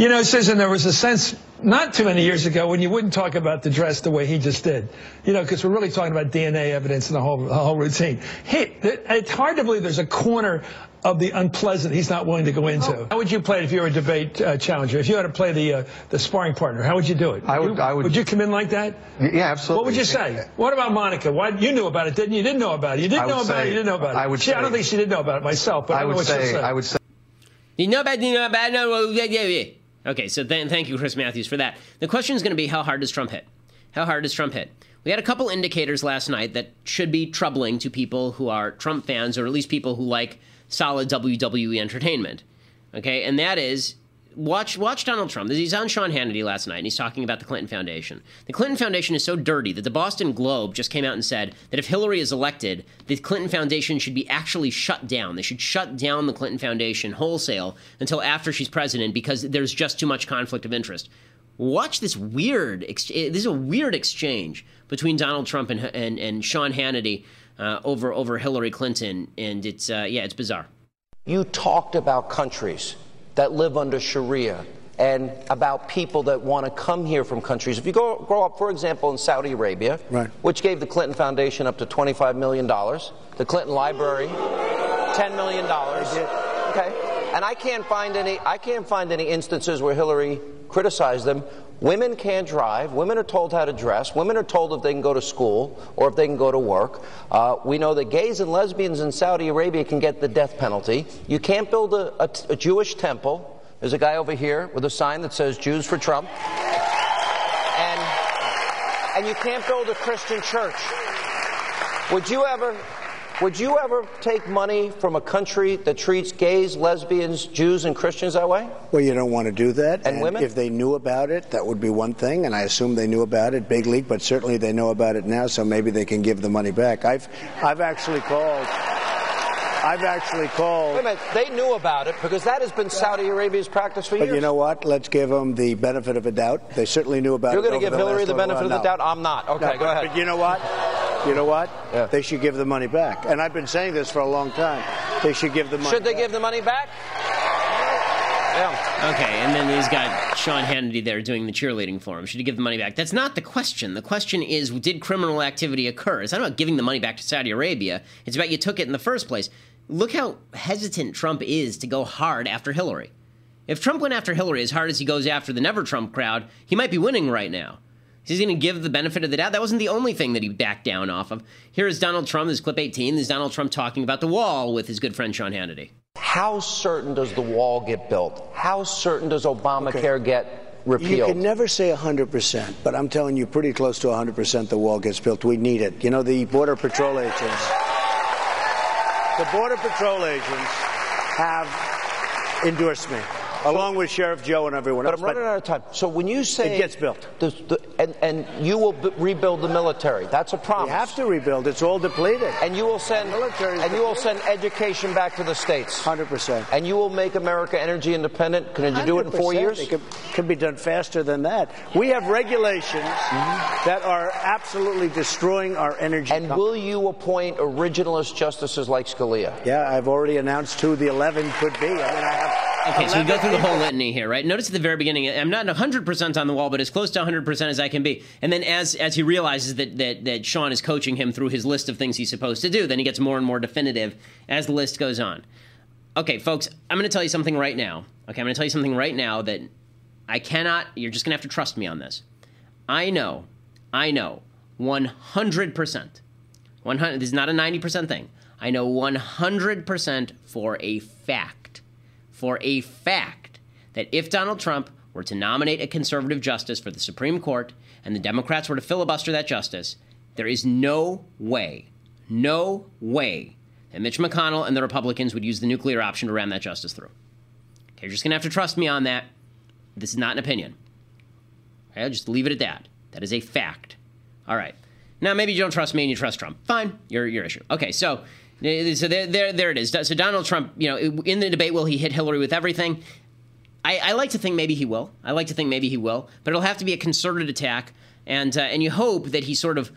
You know, Susan, there was a sense not too many years ago when you wouldn't talk about the dress the way he just did. You know, because we're really talking about DNA evidence and the whole routine. It's hard to believe there's a corner of the unpleasant he's not willing to go into. How would you play it if you were a debate challenger? If you had to play the sparring partner, how would you do it? Would you come in like that? Yeah, absolutely. What would you say? What about Monica? You knew about it, didn't you? You didn't know about it. You didn't know about it. You didn't know about it. I don't think she did know about it myself, but I don't know what she'll say. I would say. You know about it. Okay, so thank you, Chris Matthews, for that. The question is going to be, how hard does Trump hit? How hard does Trump hit? We had a couple indicators last night that should be troubling to people who are Trump fans, or at least people who like solid WWE entertainment. Okay, and that is, watch Donald Trump. He's on Sean Hannity last night, and he's talking about the Clinton Foundation. The Clinton Foundation is so dirty that the Boston Globe just came out and said that if Hillary is elected, the Clinton Foundation should be actually shut down. They should shut down the Clinton Foundation wholesale until after she's president because there's just too much conflict of interest. Watch this weird, this is a weird exchange between Donald Trump and Sean Hannity over Hillary Clinton, and it's bizarre. You talked about countries that live under Sharia and about people that want to come here from countries. If you grow up, for example, in Saudi Arabia, which gave the Clinton Foundation up to $25 million, the Clinton Library, $10 million. Okay, and I can't find any instances where Hillary criticized them. Women can't drive. Women are told how to dress. Women are told if they can go to school or if they can go to work. We know that gays and lesbians in Saudi Arabia can get the death penalty. You can't build a Jewish temple. There's a guy over here with a sign that says Jews for Trump. And you can't build a Christian church. Would you ever take money from a country that treats gays, lesbians, Jews, and Christians that way? Well, you don't want to do that. And women? If they knew about it, that would be one thing, and I assume they knew about it, big league, but certainly they know about it now, so maybe they can give the money back. I've actually called. Wait a minute, they knew about it because that has been Saudi Arabia's practice for years. But you know what? Let's give them the benefit of a doubt. They certainly knew about it. You're going to give Hillary the benefit of the doubt? I'm not. Okay, go ahead. But you know what? Yeah. They should give the money back. And I've been saying this for a long time. They should give the money back. Should they give the money back? Yeah. Okay, and then he's got Sean Hannity there doing the cheerleading for him. Should he give the money back? That's not the question. The question is, did criminal activity occur? It's not about giving the money back to Saudi Arabia. It's about you took it in the first place. Look how hesitant Trump is to go hard after Hillary. If Trump went after Hillary as hard as he goes after the Never Trump crowd, he might be winning right now. He's going to give the benefit of the doubt. That wasn't the only thing that he backed down off of. Here is Donald Trump, this is clip 18. This is Donald Trump talking about the wall with his good friend Sean Hannity. How certain does the wall get built? How certain does Obamacare get repealed? You can never say 100%, but I'm telling you pretty close to 100% the wall gets built. We need it. You know, the Border Patrol agents... The Border Patrol agents have endorsed me, along with Sheriff Joe and everyone else. But I'm running out of time. So when you say it gets built, and you will rebuild the military, that's a promise. We have to rebuild. It's all depleted. And you will send education back to the states. 100%. And you will make America energy independent. Can you do it in 4 years? It could be done faster than that. We have regulations that are absolutely destroying our energy. And will you appoint originalist justices like Scalia? Yeah, I've already announced who the 11 could be. I mean, I have. Okay, so we go through the whole litany here, right? Notice at the very beginning, I'm not 100% on the wall, but as close to 100% as I can be. And then as he realizes that Sean is coaching him through his list of things he's supposed to do, then he gets more and more definitive as the list goes on. Okay, folks, I'm going to tell you something right now. Okay, I'm going to tell you something right now that I cannot, you're just going to have to trust me on this. I know, 100%. This is not a 90% thing. I know 100% for a fact, that if Donald Trump were to nominate a conservative justice for the Supreme Court and the Democrats were to filibuster that justice, there is no way that Mitch McConnell and the Republicans would use the nuclear option to ram that justice through. Okay, you're just going to have to trust me on that. This is not an opinion. Okay, I'll just leave it at that. That is a fact. All right. Now, maybe you don't trust me and you trust Trump. Fine, your issue. Okay, so there it is. So Donald Trump, in the debate, will he hit Hillary with everything? I like to think maybe he will. But it'll have to be a concerted attack, and you hope that he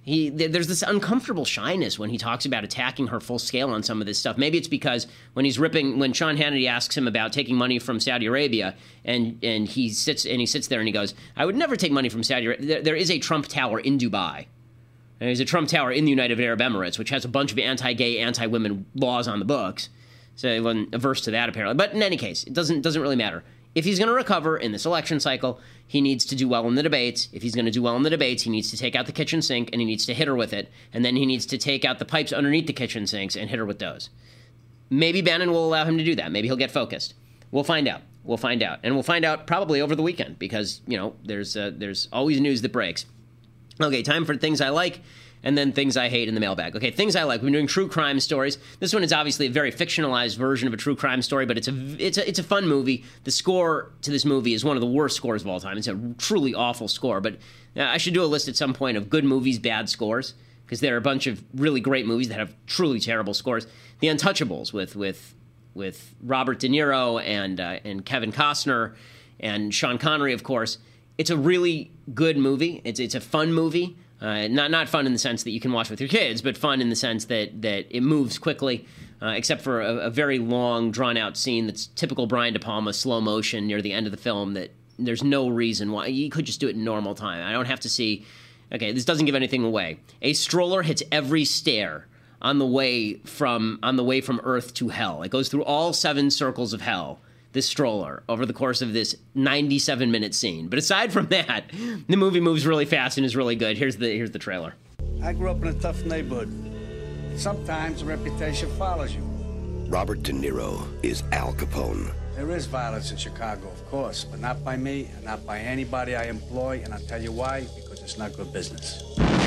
there's this uncomfortable shyness when he talks about attacking her full scale on some of this stuff. Maybe it's because when Sean Hannity asks him about taking money from Saudi Arabia, and he sits there and he goes, "I would never take money from Saudi Arabia." There is a Trump Tower in Dubai. And there's a Trump Tower in the United Arab Emirates, which has a bunch of anti-gay, anti-women laws on the books. So he wasn't averse to that, apparently. But in any case, it doesn't really matter. If he's going to recover in this election cycle, he needs to do well in the debates. If he's going to do well in the debates, he needs to take out the kitchen sink and he needs to hit her with it. And then he needs to take out the pipes underneath the kitchen sinks and hit her with those. Maybe Bannon will allow him to do that. Maybe he'll get focused. We'll find out. We'll find out. And we'll find out probably over the weekend because, there's always news that breaks. Okay, time for things I like. And then things I hate in the mailbag. Okay, things I like. We've been doing true crime stories. This one is obviously a very fictionalized version of a true crime story, but it's a fun movie. The score to this movie is one of the worst scores of all time. It's a truly awful score, but I should do a list at some point of good movies, bad scores, because there are a bunch of really great movies that have truly terrible scores. The Untouchables with Robert De Niro and Kevin Costner and Sean Connery, of course. It's a really good movie. It's a fun movie. Not fun in the sense that you can watch with your kids, but fun in the sense that it moves quickly, except for a very long, drawn-out scene that's typical Brian De Palma slow motion near the end of the film that there's no reason why. You could just do it in normal time. I don't have to see... Okay, this doesn't give anything away. A stroller hits every stair on the way from Earth to hell. It goes through all 7 circles of hell, this stroller, over the course of this 97-minute scene. But aside from that, the movie moves really fast and is really good. Here's the trailer. I grew up in a tough neighborhood. Sometimes a reputation follows you. Robert De Niro is Al Capone. There is violence in Chicago, of course, but not by me and not by anybody I employ, and I'll tell you why, because it's not good business.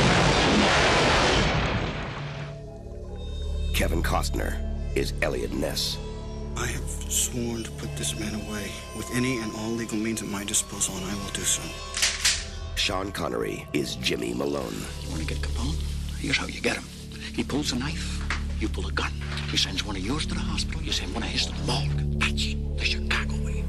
Kevin Costner is Elliot Ness. I have sworn to put this man away with any and all legal means at my disposal, and I will do so. Sean Connery is Jimmy Malone. You want to get Capone? Here's how you get him. He pulls a knife, you pull a gun. He sends one of yours to the hospital, you send one of his to the morgue. That's it, the Chicago way.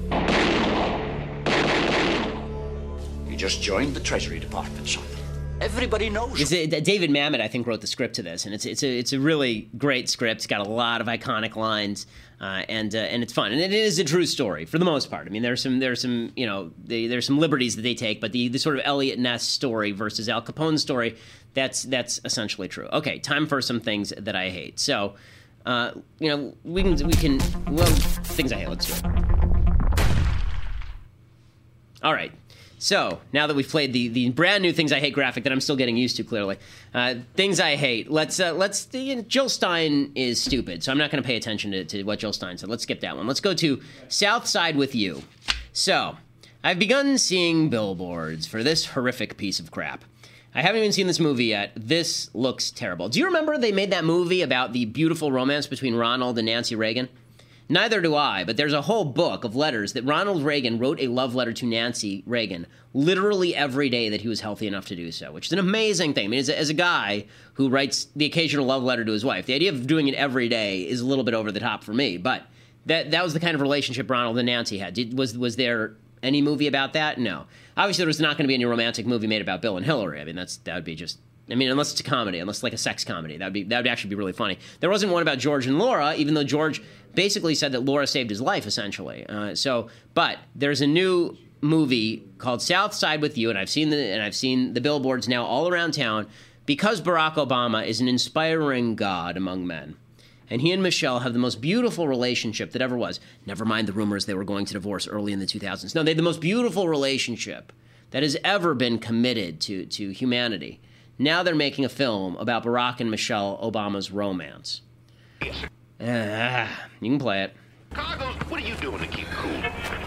You just joined the Treasury Department, son. Everybody knows. David Mamet, I think, wrote the script to this, and it's a really great script. It's got a lot of iconic lines, and it's fun, and it is a true story for the most part. I mean, there's some liberties that they take, but the sort of Elliot Ness story versus Al Capone story, that's essentially true. Okay, time for some things that I hate. So, we can things I hate. Let's do it. All right. So, now that we've played the brand new Things I Hate graphic that I'm still getting used to, clearly, things I hate, Jill Stein is stupid, so I'm not going to pay attention to what Jill Stein said. Let's skip that one. Let's go to South Side with You. So, I've begun seeing billboards for this horrific piece of crap. I haven't even seen this movie yet. This looks terrible. Do you remember they made that movie about the beautiful romance between Ronald and Nancy Reagan? Neither do I, but there's a whole book of letters that Ronald Reagan wrote a love letter to Nancy Reagan literally every day that he was healthy enough to do so, which is an amazing thing. I mean, as a guy who writes the occasional love letter to his wife, the idea of doing it every day is a little bit over the top for me, but that was the kind of relationship Ronald and Nancy had. Was there any movie about that? No. Obviously, there was not going to be any romantic movie made about Bill and Hillary. I mean, that would be just... I mean, unless it's a comedy, unless like a sex comedy, that would actually be really funny. There wasn't one about George and Laura, even though George basically said that Laura saved his life, essentially. But there's a new movie called South Side with You, and I've seen the billboards now all around town because Barack Obama is an inspiring god among men. And he and Michelle have the most beautiful relationship that ever was. Never mind the rumors they were going to divorce early in the 2000s. No, they had the most beautiful relationship that has ever been committed to humanity. Now they're making a film about Barack and Michelle Obama's romance. You can play it. Cargos, what are you doing to keep cool?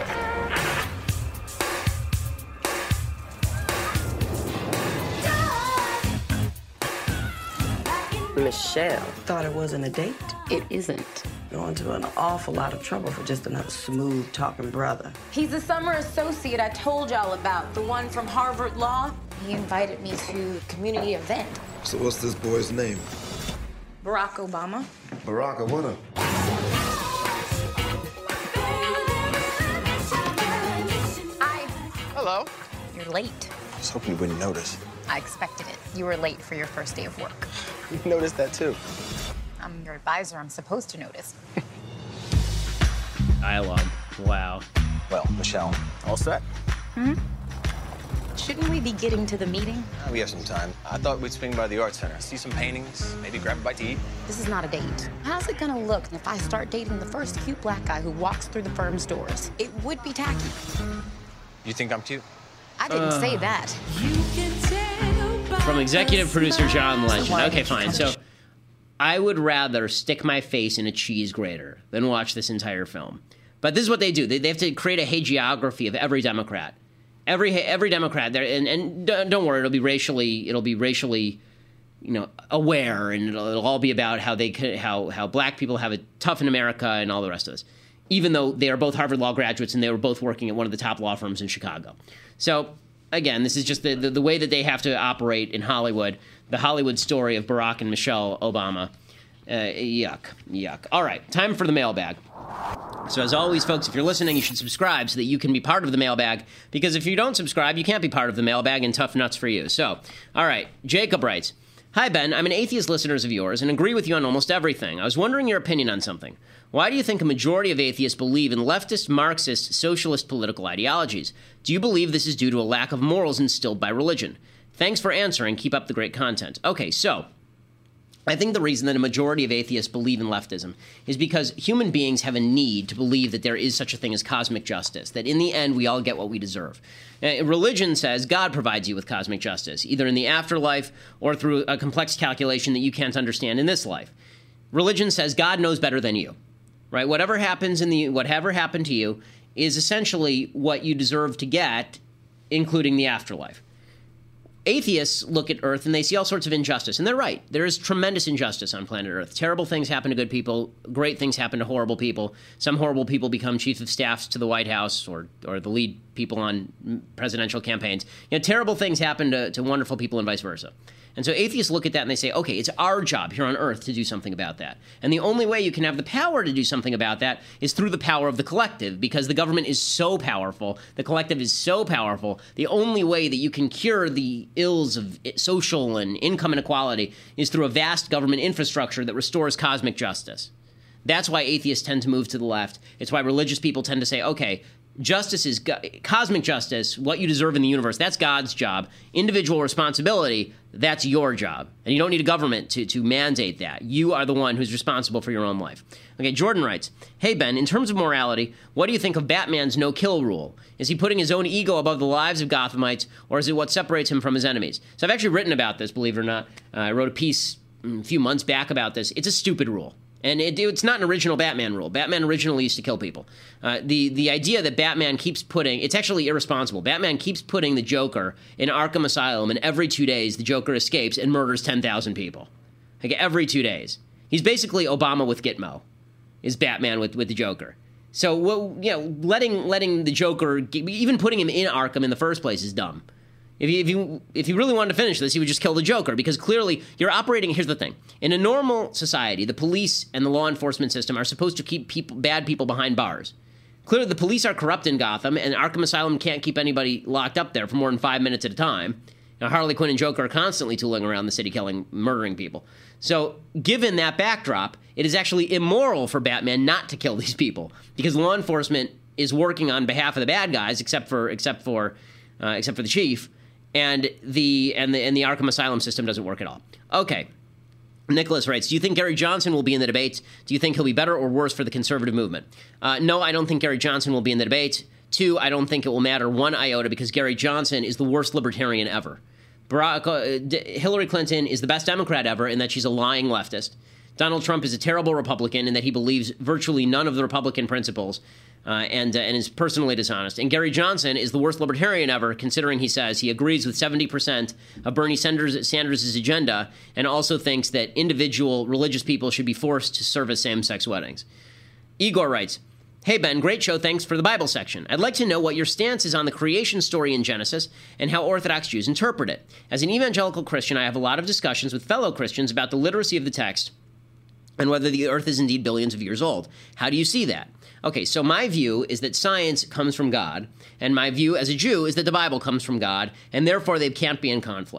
Michelle thought it wasn't a date. It isn't. Going to an awful lot of trouble for just another smooth-talking brother. He's a summer associate I told y'all about, the one from Harvard Law. He invited me to a community event. So what's this boy's name? Barack Obama. Barack Obama. Hi. Hello. You're late. I was hoping you wouldn't notice. I expected it. you were late for your first day of work. You noticed that too. I'm your advisor. I'm supposed to notice. Dialogue. Wow. Well, Michelle, all set? Shouldn't we be getting to the meeting? We have some time. I thought we'd swing by the art center, see some paintings, maybe grab a bite to eat. This is not a date. How's it gonna look if I start dating the first cute black guy who walks through the firm's doors? It would be tacky. You think I'm cute? I didn't say that. From executive producer John Legend. Okay, fine. So I would rather stick my face in a cheese grater than watch this entire film. But this is what they do. They have to create a hagiography of every Democrat. Every Democrat there, and don't worry, it'll be racially, aware, and it'll all be about how black people have it tough in America and all the rest of this. Even though they are both Harvard Law graduates and they were both working at one of the top law firms in Chicago. So again, this is just the way that they have to operate in Hollywood. The Hollywood story of Barack and Michelle Obama. Yuck. All right, time for the mailbag. So as always, folks, if you're listening, you should subscribe so that you can be part of the mailbag, because if you don't subscribe, you can't be part of the mailbag, and tough nuts for you. So, all right, Jacob writes, "Hi, Ben. I'm an atheist listener of yours and agree with you on almost everything. I was wondering your opinion on something. Why do you think a majority of atheists believe in leftist, Marxist, socialist political ideologies? Do you believe this is due to a lack of morals instilled by religion? Thanks for answering. Keep up the great content." Okay, so I think the reason that a majority of atheists believe in leftism is because human beings have a need to believe that there is such a thing as cosmic justice, that in the end we all get what we deserve. Religion says God provides you with cosmic justice, either in the afterlife or through a complex calculation that you can't understand in this life. Religion says God knows better than you, right? Whatever happened to you is essentially what you deserve to get, including the afterlife. Atheists look at Earth and they see all sorts of injustice. And they're right. There is tremendous injustice on planet Earth. Terrible things happen to good people. Great things happen to horrible people. Some horrible people become chief of staffs to the White House or the lead people on presidential campaigns. Terrible things happen to wonderful people and vice versa. And so atheists look at that and they say, okay, it's our job here on Earth to do something about that. And the only way you can have the power to do something about that is through the power of the collective, because the government is so powerful, the collective is so powerful, the only way that you can cure the ills of social and income inequality is through a vast government infrastructure that restores cosmic justice. That's why atheists tend to move to the left. It's why religious people tend to say, okay, justice is cosmic justice, what you deserve in the universe, that's God's job. Individual responsibility, that's your job. And you don't need a government to mandate that. You are the one who's responsible for your own life. Okay, Jordan writes, "Hey, Ben, in terms of morality, what do you think of Batman's no-kill rule? Is he putting his own ego above the lives of Gothamites, or is it what separates him from his enemies?" So I've actually written about this, believe it or not. I wrote a piece a few months back about this. It's a stupid rule. And it's not an original Batman rule. Batman originally used to kill people. The idea that Batman keeps putting, it's actually irresponsible. Batman keeps putting the Joker in Arkham Asylum, and every 2 days the Joker escapes and murders 10,000 people. Like every 2 days. He's basically Obama with Gitmo, is Batman with the Joker. So, letting the Joker, even putting him in Arkham in the first place is dumb. If you really wanted to finish this, you would just kill the Joker, because clearly you're operating. Here's the thing: in a normal society, the police and the law enforcement system are supposed to keep bad people behind bars. Clearly, the police are corrupt in Gotham, and Arkham Asylum can't keep anybody locked up there for more than 5 minutes at a time. Now, Harley Quinn and Joker are constantly tooling around the city, murdering people. So, given that backdrop, it is actually immoral for Batman not to kill these people, because law enforcement is working on behalf of the bad guys, except for the chief. And the Arkham Asylum system doesn't work at all. Okay. Nicholas writes, "Do you think Gary Johnson will be in the debates? Do you think he'll be better or worse for the conservative movement?" No, I don't think Gary Johnson will be in the debates. 2, I don't think it will matter one iota, because Gary Johnson is the worst libertarian ever. Hillary Clinton is the best Democrat ever in that she's a lying leftist. Donald Trump is a terrible Republican in that he believes virtually none of the Republican principles. And is personally dishonest. And Gary Johnson is the worst libertarian ever, considering he says he agrees with 70% of Bernie Sanders' agenda, and also thinks that individual religious people should be forced to service same-sex weddings. Igor writes, "Hey, Ben, great show. Thanks for the Bible section. I'd like to know what your stance is on the creation story in Genesis and how Orthodox Jews interpret it. As an evangelical Christian, I have a lot of discussions with fellow Christians about the literacy of the text and whether the earth is indeed billions of years old. How do you see that?" Okay, so my view is that science comes from God, and my view as a Jew is that the Bible comes from God, and therefore they can't be in conflict.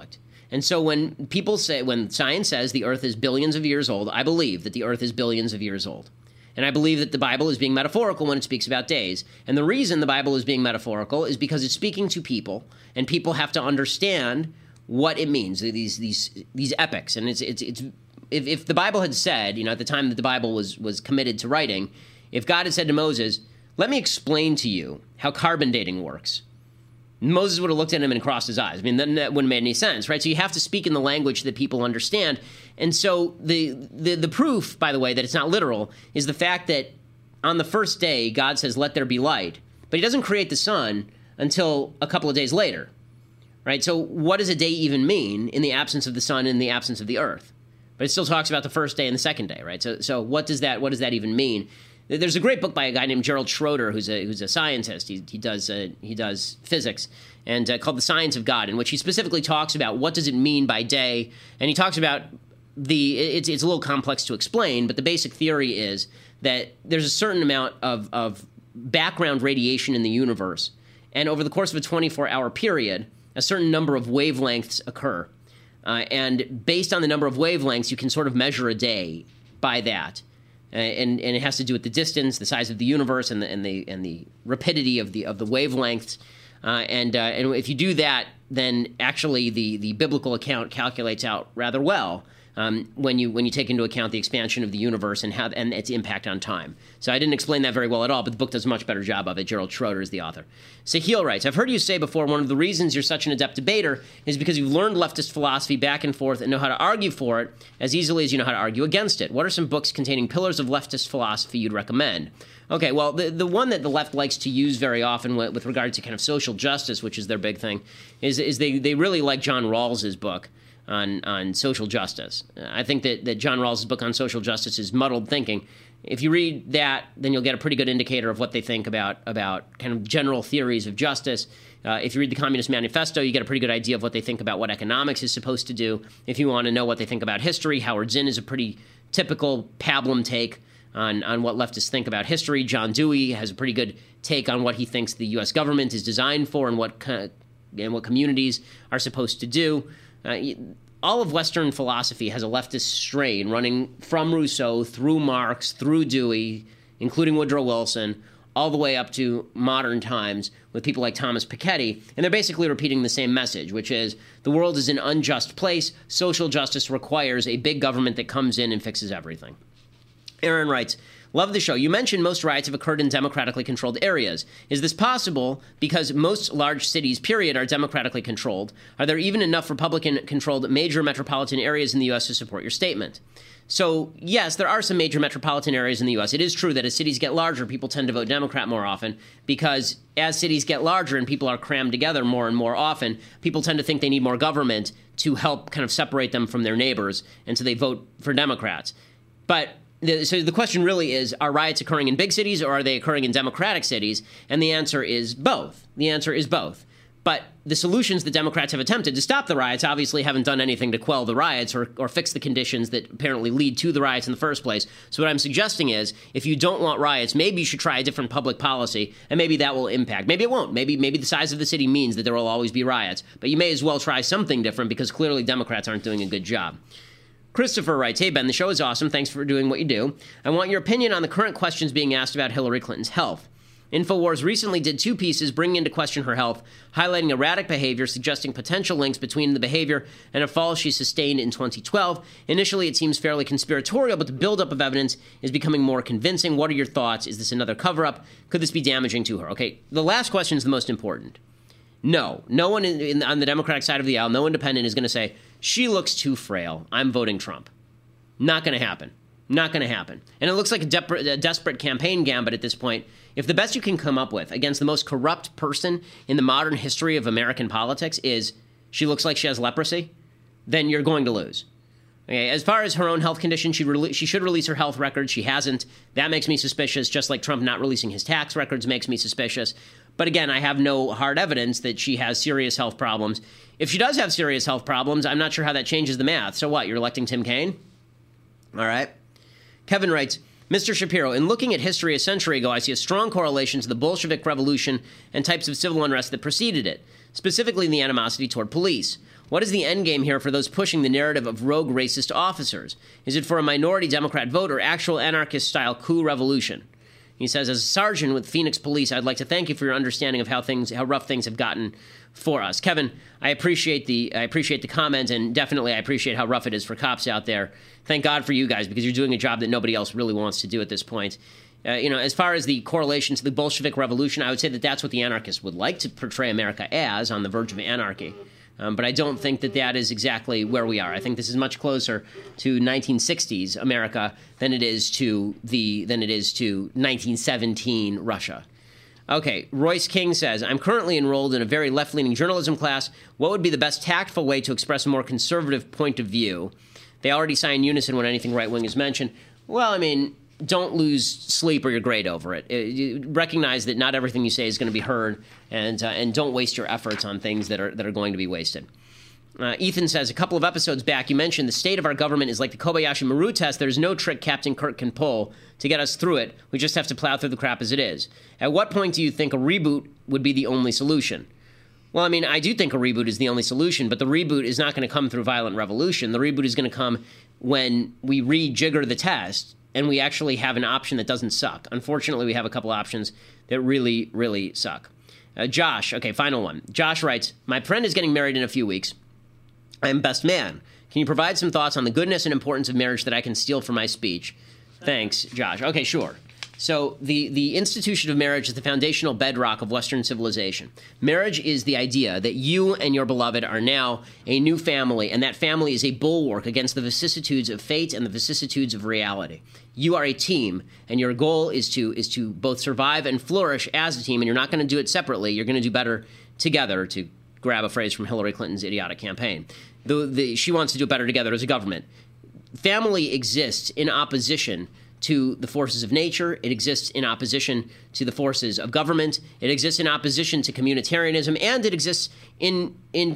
And so when science says the Earth is billions of years old, I believe that the Earth is billions of years old. And I believe that the Bible is being metaphorical when it speaks about days. And the reason the Bible is being metaphorical is because it's speaking to people, and people have to understand what it means, these epics. And it's if the Bible had said, at the time that the Bible was committed to writing, if God had said to Moses, let me explain to you how carbon dating works, Moses would have looked at him and crossed his eyes. I mean, then that wouldn't make any sense, right? So you have to speak in the language that people understand. And so the proof, by the way, that it's not literal is the fact that on the first day, God says, let there be light. But he doesn't create the sun until a couple of days later, right? So what does a day even mean in the absence of the sun, in the absence of the earth? But it still talks about the first day and the second day, right? So what does that even mean? There's a great book by a guy named Gerald Schroeder, who's a scientist. He does physics, and called The Science of God, in which he specifically talks about what does it mean by day, and he talks about it's a little complex to explain, but the basic theory is that there's a certain amount of background radiation in the universe, and over the course of a 24-hour period, a certain number of wavelengths occur, and based on the number of wavelengths, you can sort of measure a day by that. And it has to do with the distance, the size of the universe, and the rapidity of the wavelengths. And if you do that, then actually the biblical account calculates out rather well when you take into account the expansion of the universe and its impact on time. So I didn't explain that very well at all, but the book does a much better job of it. Gerald Schroeder is the author. Sahil writes, I've heard you say before one of the reasons you're such an adept debater is because you've learned leftist philosophy back and forth and know how to argue for it as easily as you know how to argue against it. What are some books containing pillars of leftist philosophy you'd recommend? Okay, well, the one that the left likes to use very often with regard to kind of social justice, which is their big thing, is they really like John Rawls's book on social justice. I think that John Rawls's book on social justice is muddled thinking. If you read that, then you'll get a pretty good indicator of what they think about kind of general theories of justice. If you read the Communist Manifesto, you get a pretty good idea of what they think about what economics is supposed to do. If you want to know what they think about history, Howard Zinn is a pretty typical pablum take on what leftists think about history. John Dewey has a pretty good take on what he thinks the U.S. government is designed for and what communities are supposed to do. All of Western philosophy has a leftist strain running from Rousseau through Marx, through Dewey, including Woodrow Wilson, all the way up to modern times with people like Thomas Piketty. And they're basically repeating the same message, which is the world is an unjust place. Social justice requires a big government that comes in and fixes everything. Aaron writes, love the show. You mentioned most riots have occurred in democratically controlled areas. Is this possible because most large cities, period, are democratically controlled? Are there even enough Republican-controlled major metropolitan areas in the U.S. to support your statement? So, yes, there are some major metropolitan areas in the U.S. It is true that as cities get larger, people tend to vote Democrat more often because as cities get larger and people are crammed together more and more often, people tend to think they need more government to help kind of separate them from their neighbors, and so they vote for Democrats. But so the question really is, are riots occurring in big cities or are they occurring in democratic cities? And the answer is both. The answer is both. But the solutions that Democrats have attempted to stop the riots obviously haven't done anything to quell the riots or fix the conditions that apparently lead to the riots in the first place. So what I'm suggesting is, if you don't want riots, maybe you should try a different public policy, and maybe that will impact. Maybe it won't. Maybe the size of the city means that there will always be riots. But you may as well try something different because clearly Democrats aren't doing a good job. Christopher writes, hey, Ben, the show is awesome. Thanks for doing what you do. I want your opinion on the current questions being asked about Hillary Clinton's health. InfoWars recently did 2 pieces bringing into question her health, highlighting erratic behavior, suggesting potential links between the behavior and a fall she sustained in 2012. Initially, it seems fairly conspiratorial, but the buildup of evidence is becoming more convincing. What are your thoughts? Is this another cover-up? Could this be damaging to her? Okay, the last question is the most important. No one on the Democratic side of the aisle, no independent is going to say, she looks too frail, I'm voting Trump. Not going to happen. Not going to happen. And it looks like a desperate campaign gambit at this point. If the best you can come up with against the most corrupt person in the modern history of American politics is she looks like she has leprosy, then you're going to lose. Okay, as far as her own health condition, she should release her health records. She hasn't. That makes me suspicious, just like Trump not releasing his tax records makes me suspicious. But again, I have no hard evidence that she has serious health problems. If she does have serious health problems, I'm not sure how that changes the math. So what, you're electing Tim Kaine? All right. Kevin writes, Mr. Shapiro, in looking at history a century ago, I see a strong correlation to the Bolshevik Revolution and types of civil unrest that preceded it, specifically the animosity toward police. What is the end game here for those pushing the narrative of rogue racist officers? Is it for a minority Democrat vote or actual anarchist-style coup revolution? He says, as a sergeant with Phoenix Police, I'd like to thank you for your understanding of how rough things have gotten for us. Kevin, I appreciate the comment, and definitely I appreciate how rough it is for cops out there. Thank God for you guys, because you're doing a job that nobody else really wants to do at this point. As far as the correlation to the Bolshevik Revolution, I would say that that's what the anarchists would like to portray America as, on the verge of anarchy. But I don't think that is exactly where we are. I think this is much closer to 1960s America than it is to 1917 Russia. Okay, Royce King says, I'm currently enrolled in a very left-leaning journalism class. What would be the best tactful way to express a more conservative point of view? They already sign unison when anything right-wing is mentioned. Well, I mean, don't lose sleep or your grade over it. You recognize that not everything you say is going to be heard, and don't waste your efforts on things that are going to be wasted. Ethan says, a couple of episodes back, you mentioned the state of our government is like the Kobayashi Maru test. There's no trick Captain Kirk can pull to get us through it. We just have to plow through the crap as it is. At what point do you think a reboot would be the only solution? Well, I mean, I do think a reboot is the only solution, but the reboot is not going to come through violent revolution. The reboot is going to come when we rejigger the test and we actually have an option that doesn't suck. Unfortunately, we have a couple options that really, really suck. Josh, okay, final one. Josh writes, my friend is getting married in a few weeks. I am best man. Can you provide some thoughts on the goodness and importance of marriage that I can steal from my speech? Thanks, Josh. Okay, sure. So the institution of marriage is the foundational bedrock of Western civilization. Marriage is the idea that you and your beloved are now a new family, and that family is a bulwark against the vicissitudes of fate and the vicissitudes of reality. You are a team, and your goal is to both survive and flourish as a team, and you're not going to do it separately. You're going to do better together, to grab a phrase from Hillary Clinton's idiotic campaign. She wants to do it better together as a government. Family exists in opposition to the forces of nature. It exists in opposition to the forces of government. It exists in opposition to communitarianism, and it exists in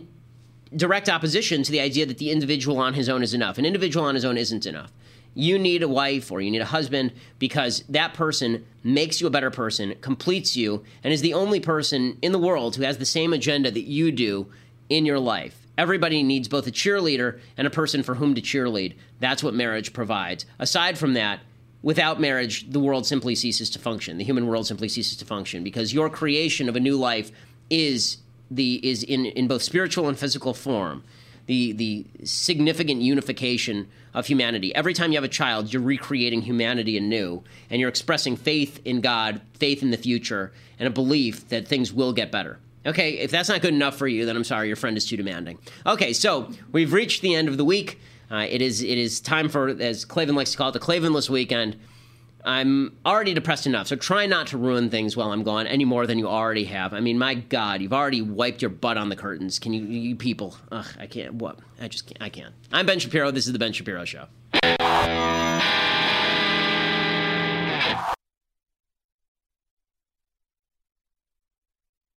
direct opposition to the idea that the individual on his own is enough. An individual on his own isn't enough. You need a wife or you need a husband because that person makes you a better person, completes you, and is the only person in the world who has the same agenda that you do in your life. Everybody needs both a cheerleader and a person for whom to cheerlead. That's what marriage provides. Aside from that, without marriage, the world simply ceases to function. The human world simply ceases to function because your creation of a new life is in both spiritual and physical form the significant unification of humanity. Every time you have a child, you're recreating humanity anew, and you're expressing faith in God, faith in the future, and a belief that things will get better. Okay, if that's not good enough for you, then I'm sorry, your friend is too demanding. Okay, so we've reached the end of the week. It is time for, as Klavan likes to call it, the Klavanless weekend. I'm already depressed enough, so try not to ruin things while I'm gone any more than you already have. I mean, my God, you've already wiped your butt on the curtains. Can you people? Ugh, I can't. What? I can't. I'm Ben Shapiro. This is The Ben Shapiro Show.